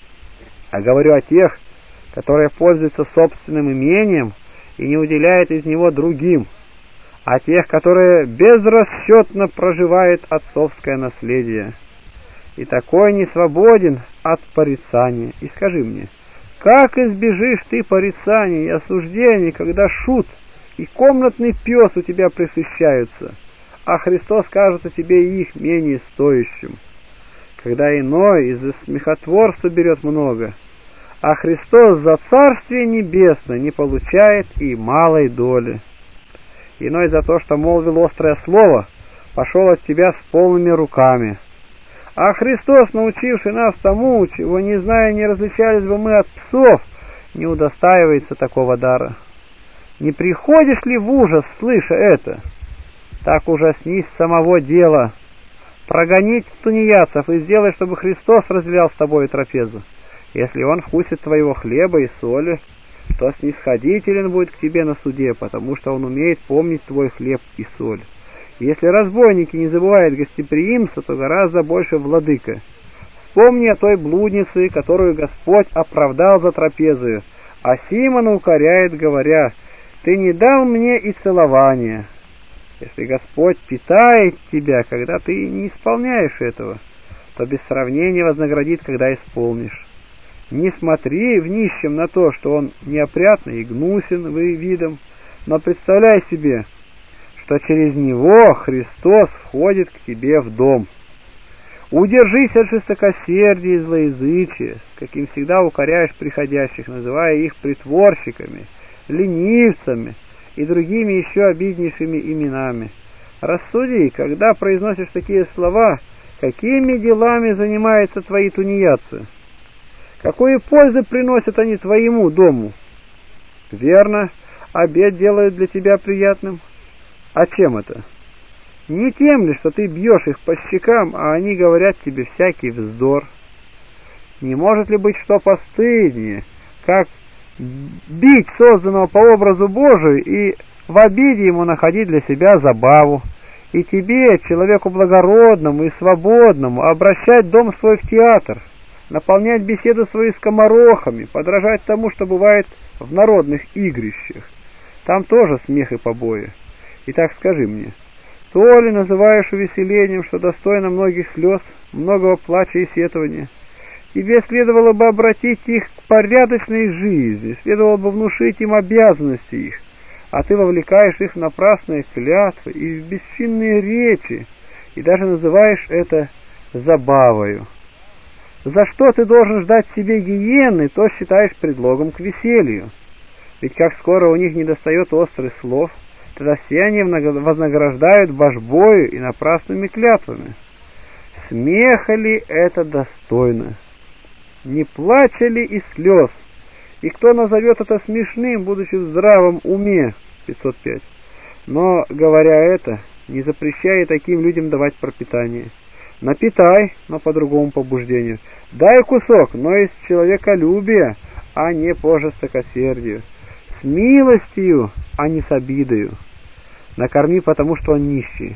а говорю о тех, которые пользуются собственным имением и не уделяют из него другим, о тех, которые безрасчетно проживают отцовское наследие. И такой не свободен от порицания. И скажи мне, как избежишь ты порицаний и осуждений, когда шут и комнатный пес у тебя пресыщаются, а Христос кажется тебе их менее стоящим? Когда иной из-за смехотворства берет много, а Христос за Царствие Небесное не получает и малой доли. иной за то, что молвил острое слово, пошел от тебя с полными руками. А Христос, научивший нас тому, чего не зная, не различались бы мы от псов, не удостаивается такого дара. Не приходишь ли в ужас, слыша это? Так ужаснись самого дела. Прогонить тунеядцев и сделай, чтобы Христос разделял с тобой трапезу. Если он вкусит твоего хлеба и соли, то снисходителен будет к тебе на суде, потому что он умеет помнить твой хлеб и соль. Если разбойники не забывают гостеприимства, то гораздо больше владыка. Вспомни о той блуднице, которую Господь оправдал за трапезою, а Симона укоряет, говоря: «Ты не дал мне и целования». Если Господь питает тебя, когда ты не исполняешь этого, то без сравнения вознаградит, когда исполнишь. Не смотри в нищем на то, что он неопрятный и гнусен видом, но представляй себе, что через него Христос входит к тебе в дом. Удержись от жестокосердия и злоязычия, с каким всегда укоряешь приходящих, называя их притворщиками, ленивцами и другими еще обиднейшими именами. Рассуди, когда произносишь такие слова, какими делами занимаются твои тунеядцы? Какую пользу приносят они твоему дому? Верно, обед делают для тебя приятным. А чем это? Не тем ли, что ты бьешь их по щекам, а они говорят тебе всякий вздор? Не может ли быть что постыднее, как бить созданного по образу Божию и в обиде ему находить для себя забаву, и тебе, человеку благородному и свободному, обращать дом свой в театр, наполнять беседу свою скоморохами, подражать тому, что бывает в народных игрищах. Там тоже смех и побои. Итак, скажи мне, то ли называешь увеселением, что достойно многих слез, многого плача и сетования? Тебе следовало бы обратить их к порядочной жизни, следовало бы внушить им обязанности их, а ты вовлекаешь их в напрасные клятвы и в бесчинные речи, и даже называешь это забавою. За что ты должен ждать себе гиены, то считаешь предлогом к веселью. Ведь как скоро у них недостает острых слов, тогда все они вознаграждают божбою и напрасными клятвами. Смеха ли это достойно? Не плача ли и слез? И кто назовет это смешным, будучи в здравом уме? 505. Но, говоря это, не запрещай таким людям давать пропитание. Напитай, но по другому побуждению. Дай кусок, но из человеколюбия, а не по жестокосердию. С милостью, а не с обидою. Накорми, потому что он нищий,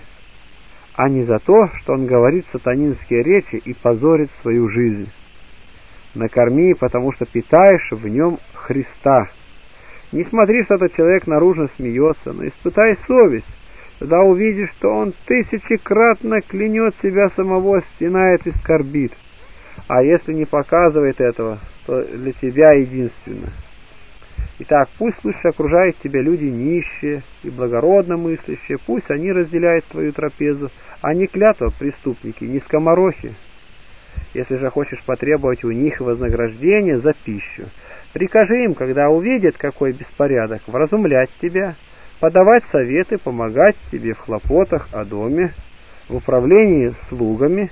а не за то, что он говорит сатанинские речи и позорит свою жизнь. Накорми, потому что питаешь в нем Христа. Не смотри, что этот человек наружно смеется, но испытай совесть. Тогда увидишь, что он тысячекратно клянет себя самого, стенает и скорбит. А если не показывает этого, то для тебя единственно. Итак, пусть лучше окружают тебя люди нищие и благородно мыслящие, пусть они разделяют твою трапезу, а не клятва преступники, не скоморохи. Если же хочешь потребовать у них вознаграждения за пищу, прикажи им, когда увидят какой беспорядок, вразумлять тебя, подавать советы, помогать тебе в хлопотах о доме, в управлении слугами.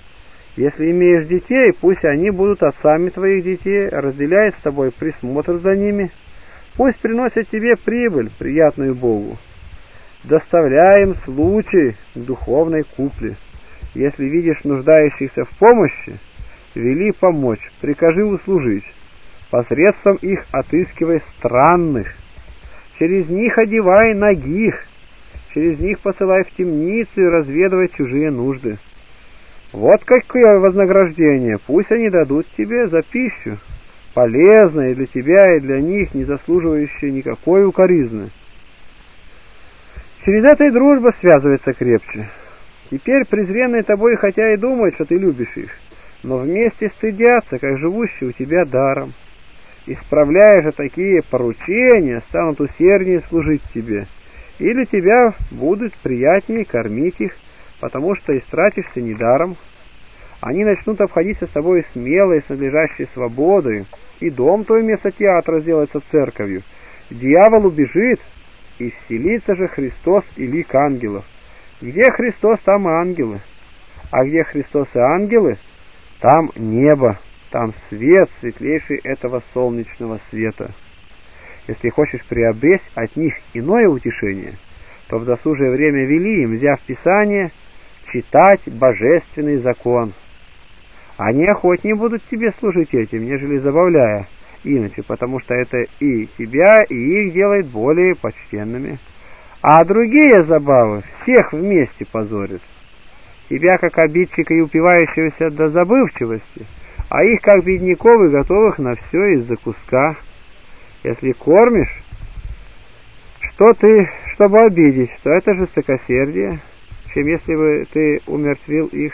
Если имеешь детей, пусть они будут отцами твоих детей, разделяя с тобой присмотр за ними. Пусть приносят тебе прибыль, приятную Богу. Доставляй им случай к духовной купле. Если видишь нуждающихся в помощи, вели помочь, прикажи услужить. Посредством их отыскивай странных. Через них одевай нагих. Через них посылай в темницу и разведывай чужие нужды. Вот какое вознаграждение, пусть они дадут тебе за пищу, полезное для тебя и для них, не заслуживающее никакой укоризны. Через это и дружба связывается крепче. Теперь презренные тобой хотя и думают, что ты любишь их, но вместе стыдятся, как живущие у тебя даром. Исправляя же такие поручения, станут усерднее служить тебе, и для тебя будут приятнее кормить их, потому что истратишься недаром. Они начнут обходиться с тобой смело и с надлежащей свободой, и дом твой вместо театра сделается церковью. Дьявол убежит, и вселится же Христос и лик ангелов. Где Христос, там и ангелы. А где Христос и ангелы, там небо, там свет, светлейший этого солнечного света. Если хочешь приобрести от них иное утешение, то в досужее время вели им, взяв Писание, читать божественный закон. Они охотнее будут тебе служить этим, нежели забавляя иначе, потому что это и тебя, и их делает более почтенными. А другие забавы всех вместе позорят. Тебя, как обидчика и упивающегося до забывчивости, а их, как бедняков и готовых на все из-за куска. Если кормишь, что ты, чтобы обидеть, то это жестокосердие, чем если бы ты умертвил их.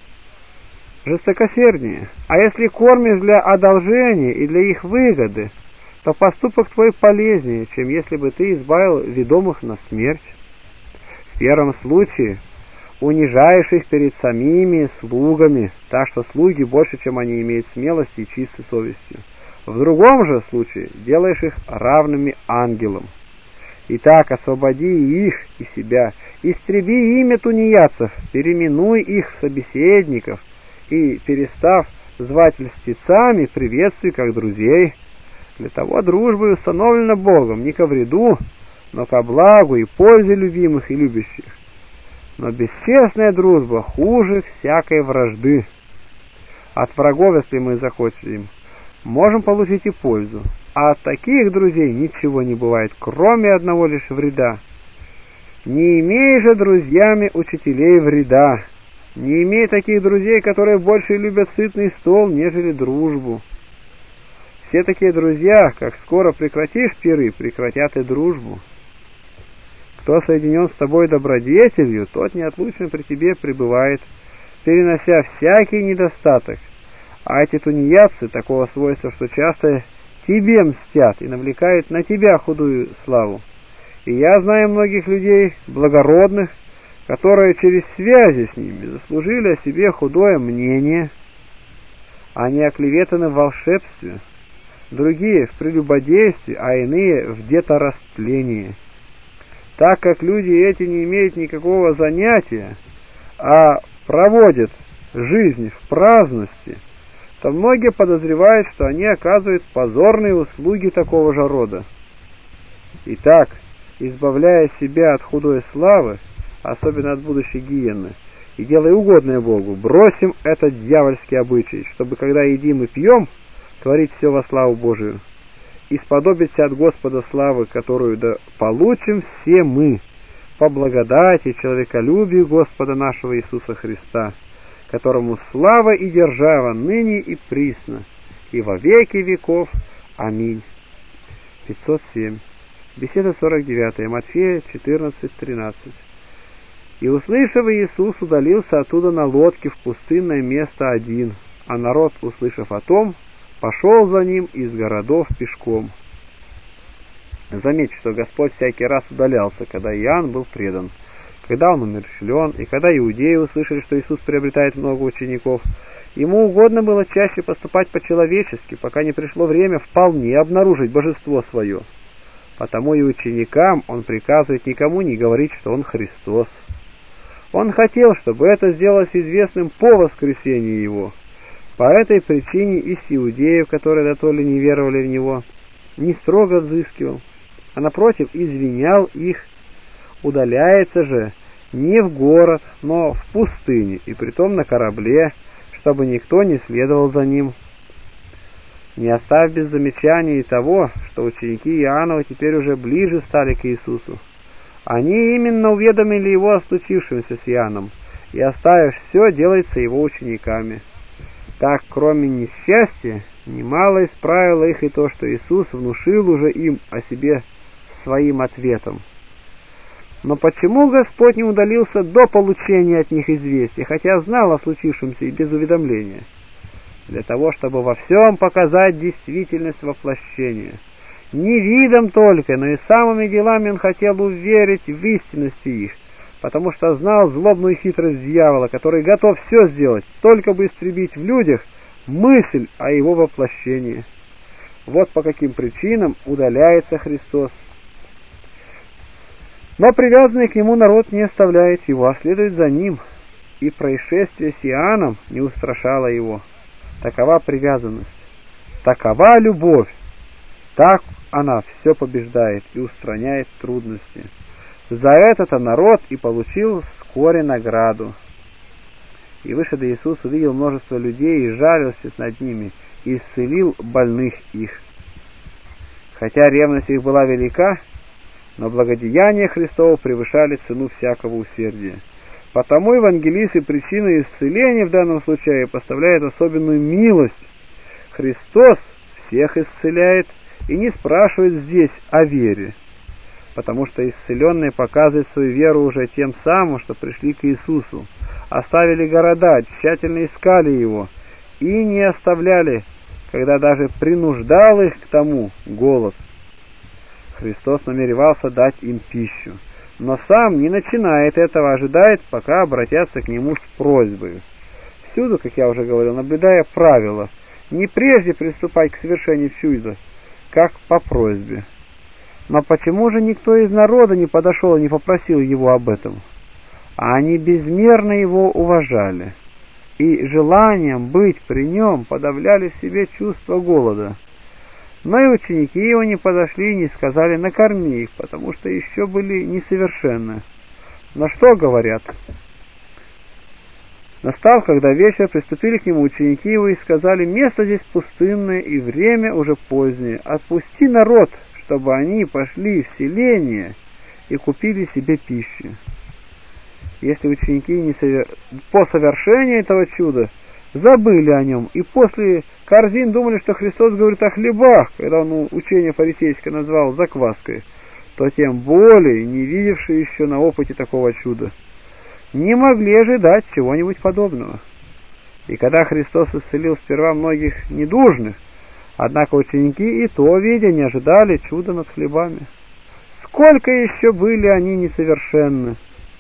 Жестокосерднее. А если кормишь для одолжения и для их выгоды, то поступок твой полезнее, чем если бы ты избавил ведомых на смерть. В первом случае унижаешь их перед самими слугами, так что слуги больше, чем они имеют смелости и чистой совестью. В другом же случае делаешь их равными ангелам. Итак, освободи их и себя, истреби имя тунеядцев, переименуй их собеседников, и, перестав звать льстецами, приветствуй как друзей. Для того дружба установлена Богом не ко вреду, но ко благу и пользе любимых и любящих. Но бесчестная дружба хуже всякой вражды. От врагов, если мы захотим, можем получить и пользу, а от таких друзей ничего не бывает, кроме одного лишь вреда. Не имей же друзьями учителей вреда, не имей таких друзей, которые больше любят сытный стол, нежели дружбу. Все такие друзья, как скоро прекратишь пиры, прекратят и дружбу. Кто соединен с тобой добродетелью, тот неотлучно при тебе пребывает, перенося всякий недостаток. А эти тунеядцы такого свойства, что часто тебе мстят и навлекают на тебя худую славу. И я знаю многих людей, благородных, которые через связи с ними заслужили о себе худое мнение. Они оклеветаны в волшебстве, другие в прелюбодействе, а иные в деторастлении. Так как люди эти не имеют никакого занятия, а проводят жизнь в праздности, то многие подозревают, что они оказывают позорные услуги такого же рода. Итак, избавляя себя от худой славы, особенно от будущей гиены, и делая угодное Богу, бросим этот дьявольский обычай, чтобы, когда едим и пьем, творить все во славу Божию, и сподобиться от Господа славы, которую да получим все мы, по благодати и человеколюбию Господа нашего Иисуса Христа, которому слава и держава ныне и присно, и во веки веков. Аминь. 507. Беседа 49. Матфея 14:13. И, услышав, Иисус удалился оттуда на лодке в пустынное место один, а народ, услышав о том, пошел за ним из городов пешком. Заметьте, что Господь всякий раз удалялся, когда Иоанн был предан, когда он умерщвлен, и когда иудеи услышали, что Иисус приобретает много учеников. Ему угодно было чаще поступать по-человечески, пока не пришло время вполне обнаружить божество свое. Потому и ученикам он приказывает никому не говорить, что он Христос. Он хотел, чтобы это сделалось известным по воскресении его. По этой причине и с иудеев, которые дотоле не веровали в него, не строго взыскивал, а напротив извинял их. Удаляется же не в город, но в пустыне, и притом на корабле, чтобы никто не следовал за ним. Не оставь без замечания и того, что ученики Иоаннова теперь уже ближе стали к Иисусу. Они именно уведомили его о случившемся с Иоанном, и, оставив все, делается его учениками. Так, кроме несчастья, немало исправило их и то, что Иисус внушил уже им о себе своим ответом. Но почему Господь не удалился до получения от них известия, хотя знал о случившемся и без уведомления? Для того, чтобы во всем показать действительность воплощения. Не видом только, но и самыми делами он хотел уверить в истинности их, потому что знал злобную хитрость дьявола, который готов все сделать, только бы истребить в людях мысль о его воплощении. Вот по каким причинам удаляется Христос. Но привязанный к нему народ не оставляет его, а следует за ним, и происшествие с Иоанном не устрашало его. Такова привязанность, такова любовь, так она все побеждает и устраняет трудности. За это-то народ и получил вскоре награду. И вышед Иисус увидел множество людей и жалился над ними, и исцелил больных их. Хотя ревность их была велика, но благодеяния Христова превышали цену всякого усердия. Потому евангелист и причина исцеления в данном случае поставляет особенную милость. Христос всех исцеляет и не спрашивает здесь о вере, потому что исцеленные показывают свою веру уже тем самым, что пришли к Иисусу, оставили города, тщательно искали Его и не оставляли, когда даже принуждал их к тому голод. Христос намеревался дать им пищу, но сам не начинает этого, ожидает, пока обратятся к Нему с просьбой. Всюду, как я уже говорил, наблюдая правила, не прежде приступать к совершению чуда, как по просьбе. Но почему же никто из народа не подошел и не попросил Его об этом? А они безмерно Его уважали, и желанием быть при Нем подавляли в себе чувство голода. Но и ученики Его не подошли и не сказали: накорми их, потому что еще были несовершенны. Но что говорят? Настал, когда вечер, приступили к Нему ученики Его и сказали: место здесь пустынное, и время уже позднее. Отпусти народ, чтобы они пошли в селение и купили себе пищу. Если ученики по совершении этого чуда забыли о нем и после корзин думали, что Христос говорит о хлебах, когда он учение фарисейское назвал закваской, то тем более, не видевшие еще на опыте такого чуда, не могли ожидать чего-нибудь подобного. И когда Христос исцелил сперва многих недужных, однако ученики и то, видя, не ожидали чуда над хлебами. Сколько еще были они несовершенны!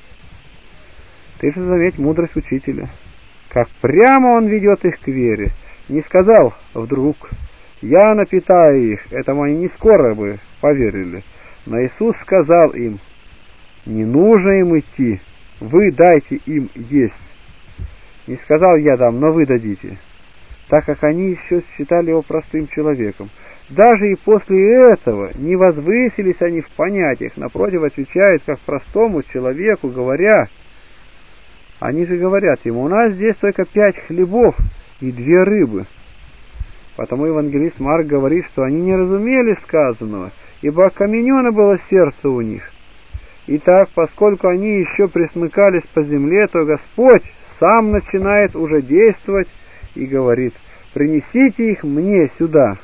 Ты же заметь мудрость учителя, как прямо он ведет их к вере. Не сказал вдруг: я напитаю их, этому они не скоро бы поверили. Но Иисус сказал им: не нужно им идти, вы дайте им есть. Не сказал: я дам, но вы дадите, так как они еще считали его простым человеком. Даже и после этого не возвысились они в понятиях, напротив, отвечают как простому человеку, говоря. Они же говорят ему: у нас здесь только 5 хлебов и 2 рыбы. Потому евангелист Марк говорит, что они не разумели сказанного, ибо окаменено было сердце у них. Итак, поскольку они еще присмыкались по земле, то Господь сам начинает уже действовать и говорит: принесите их мне сюда.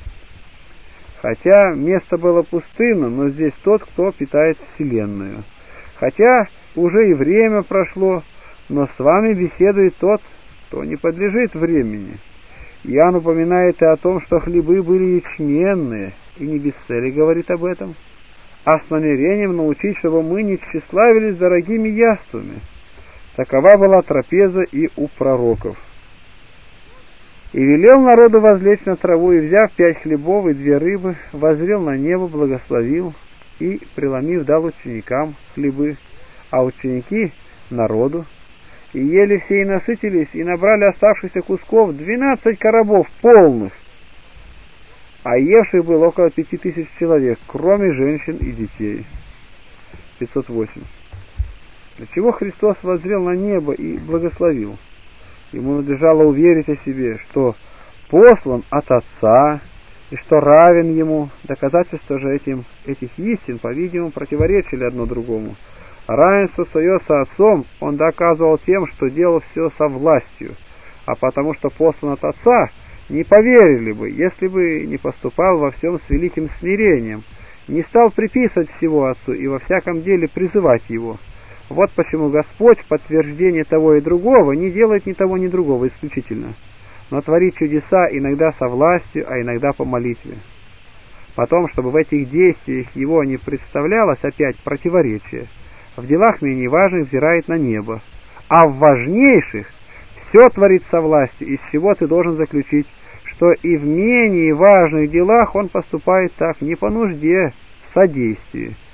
Хотя место было пустынным, но здесь тот, кто питает вселенную. Хотя уже и время прошло, но с вами беседует тот, кто не подлежит времени. Иоанн упоминает и о том, что хлебы были ячменные, и не без цели говорит об этом, а с намерением научить, чтобы мы не тщеславились дорогими яствами. Такова была трапеза и у пророков. И велел народу возлечь на траву, и, взяв 5 хлебов и 2 рыбы, воззрел на небо, благословил, и, преломив, дал ученикам хлебы, а ученики — народу. И ели все и насытились, и набрали оставшихся кусков 12 коробов полных, а евших было около 5000 человек, кроме женщин и детей. 508. Для чего Христос воззрел на небо и благословил? Ему надлежало уверить о себе, что послан от Отца, и что равен Ему. Доказательства же этих истин, по-видимому, противоречили одно другому. Равенство свое со Отцом он доказывал тем, что делал все со властью, а потому что послан от Отца, не поверили бы, если бы не поступал во всем с великим смирением, не стал приписывать всего Отцу и во всяком деле призывать Его. Вот почему Господь в подтверждение того и другого не делает ни того, ни другого исключительно, но творит чудеса иногда со властью, а иногда по молитве. Потом, чтобы в этих действиях Его не представлялось опять противоречие, в делах менее важных взирает на небо, а в важнейших все творит со властью, из чего ты должен заключить, что и в менее важных делах он поступает так не по нужде, в содействии.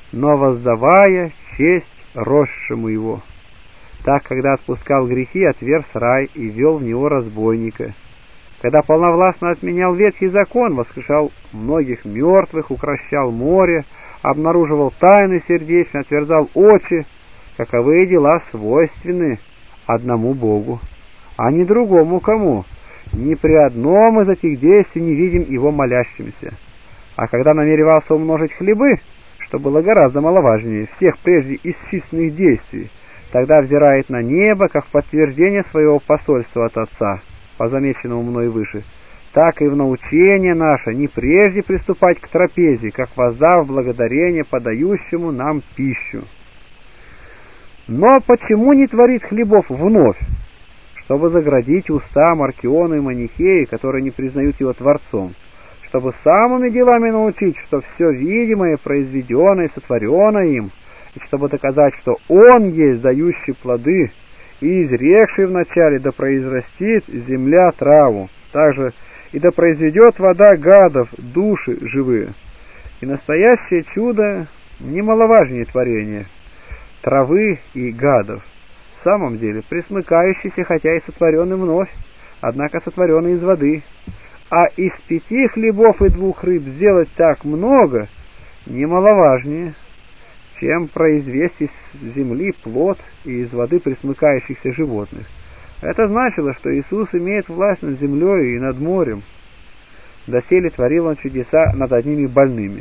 но воздавая честь росшему его. Так, когда отпускал грехи, отверз рай и вел в него разбойника. Когда полновластно отменял Ветхий закон, воскрешал многих мертвых, укрощал море, обнаруживал тайны сердечные, отверзал очи, каковые дела свойственны одному Богу, а не другому кому. Ни при одном из этих действий не видим его молящимся. А когда намеревался умножить хлебы, что было гораздо маловажнее всех прежде исчисленных действий, тогда взирает на небо, как в подтверждение своего посольства от Отца, по замеченному мной выше, так и в научение наше не прежде приступать к трапезе, как воздав благодарение подающему нам пищу. Но почему не творит хлебов вновь? Чтобы заградить уста Маркиона и Манихеи, которые не признают его Творцом, чтобы самыми делами научить, что все видимое, произведенное, сотворено им, и чтобы доказать, что Он есть дающий плоды, и изрекший вначале да произрастит земля траву, также и да произведет вода гадов, души живые. И настоящее чудо немаловажнее творения травы и гадов, в самом деле пресмыкающийся, хотя и сотворенный вновь, однако сотворенный из воды. А из 5 хлебов и 2 рыб сделать так много немаловажнее, чем произвести из земли плод и из воды пресмыкающихся животных. Это значило, что Иисус имеет власть над землей и над морем. Доселе творил Он чудеса над одними больными,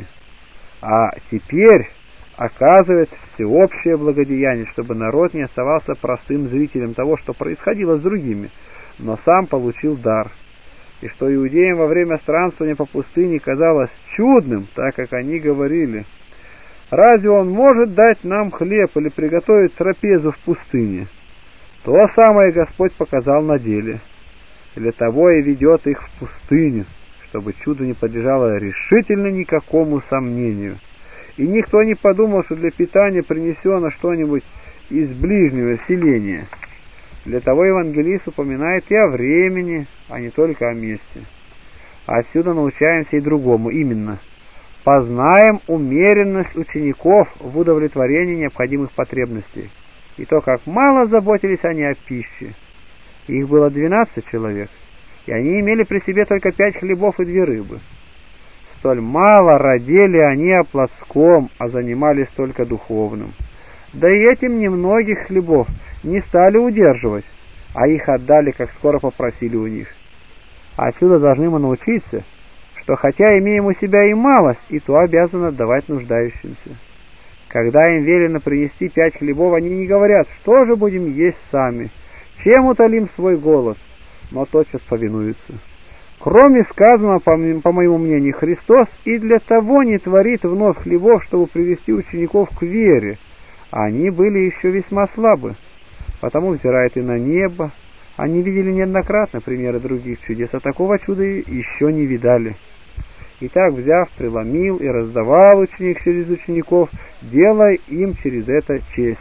а теперь оказывает всеобщее благодеяние, чтобы народ не оставался простым зрителем того, что происходило с другими, но сам получил дар. И что иудеям во время странствования по пустыне казалось чудным, так как они говорили: «Разве Он может дать нам хлеб или приготовить трапезу в пустыне?» То самое Господь показал на деле. Для того и ведет их в пустыню, чтобы чудо не подлежало решительно никакому сомнению. И никто не подумал, что для питания принесено что-нибудь из ближнего селения. Для того евангелист упоминает и о времени, а не только о месте. Отсюда научаемся и другому, именно: познаем умеренность учеников в удовлетворении необходимых потребностей, и то, как мало заботились они о пище. Их было 12 человек, и они имели при себе только 5 хлебов и 2 рыбы. Столь мало родили они о плотском, а занимались только духовным. Да и этим немногих хлебов не стали удерживать, а их отдали, как скоро попросили у них. Отсюда должны мы научиться, что хотя имеем у себя и малость, и то обязаны отдавать нуждающимся. Когда им велено принести 5 хлебов, они не говорят: «Что же будем есть сами? Чем утолим свой голод?» Но тотчас повинуются. Кроме сказанного, по моему мнению, Христос и для того не творит вновь хлебов, чтобы привести учеников к вере. Они были еще весьма слабы, потому взирает и на небо. Они видели неоднократно примеры других чудес, а такого чуда еще не видали. Итак, взяв, преломил и раздавал ученик через учеников, делая им через это честь.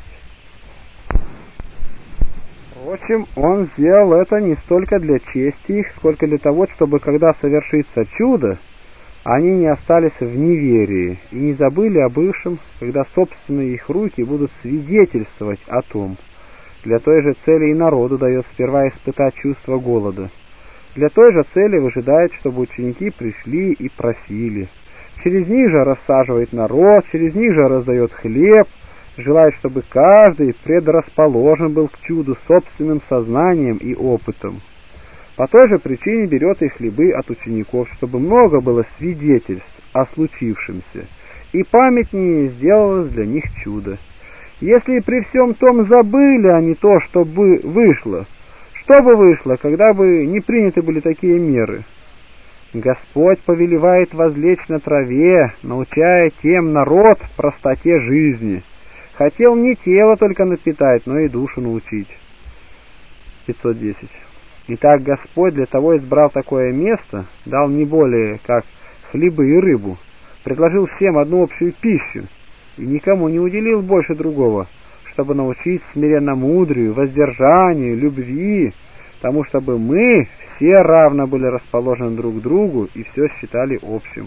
Впрочем, он сделал это не столько для чести их, сколько для того, чтобы, когда совершится чудо, они не остались в неверии и не забыли о бывшем, когда собственные их руки будут свидетельствовать о том. Для той же цели и народу дает сперва испытать чувство голода. Для той же цели выжидает, чтобы ученики пришли и просили. Через них же рассаживает народ, через них же раздает хлеб, желает, чтобы каждый предрасположен был к чуду собственным сознанием и опытом. По той же причине берет и хлебы от учеников, чтобы много было свидетельств о случившемся, и памятнее сделалось для них чудо. Если при всем том забыли они то, что бы вышло, что бы вышло, когда бы не приняты были такие меры? Господь повелевает возлечь на траве, научая тем народ простоте жизни. Хотел не тело только напитать, но и душу научить. 510. Итак, Господь для того избрал такое место, дал не более, как хлебы и рыбу, предложил всем одну общую пищу, и никому не уделил больше другого, чтобы научить смиренномудрию, воздержанию, любви, тому, чтобы мы все равно были расположены друг к другу и все считали общим.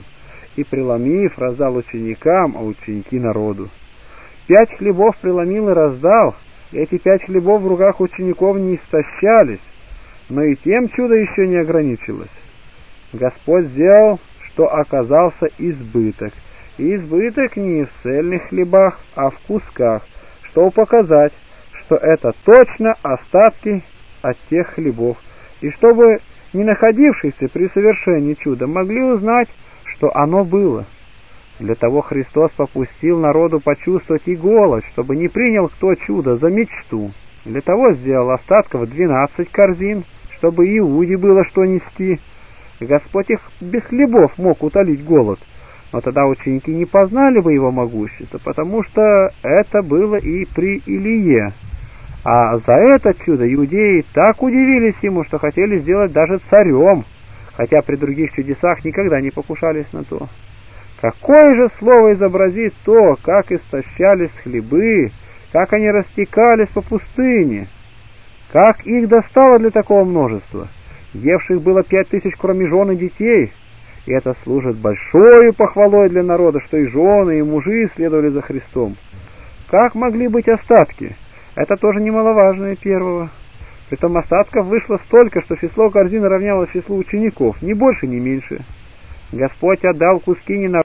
и, преломив, раздал ученикам, а ученики народу. 5 хлебов преломил и раздал, и эти 5 хлебов в руках учеников не истощались, но и тем чудо еще не ограничилось. Господь сделал, что оказался избыток, и избыток не в цельных хлебах, а в кусках, чтобы показать, что это точно остатки от тех хлебов, и чтобы не находившиеся при совершении чуда могли узнать, что оно было. Для того Христос попустил народу почувствовать и голод, чтобы не принял кто чудо за мечту. Для того сделал остатков 12 корзин, чтобы Иуде было что нести. Господь их без хлебов мог утолить голод, но тогда ученики не познали бы его могущество, потому что это было и при Илие. А за это чудо иудеи так удивились ему, что хотели сделать даже царем, хотя при других чудесах никогда не покушались на то. Какое же слово изобразит то, как истощались хлебы, как они растекались по пустыне, как их достало для такого множества? Евших было 5000, кроме жен и детей, и это служит большой похвалой для народа, что и жены, и мужи следовали за Христом. Как могли быть остатки? Это тоже немаловажно первого. Притом остатков вышло столько, что число корзин равнялось числу учеников, ни больше, ни меньше. Господь отдал куски не на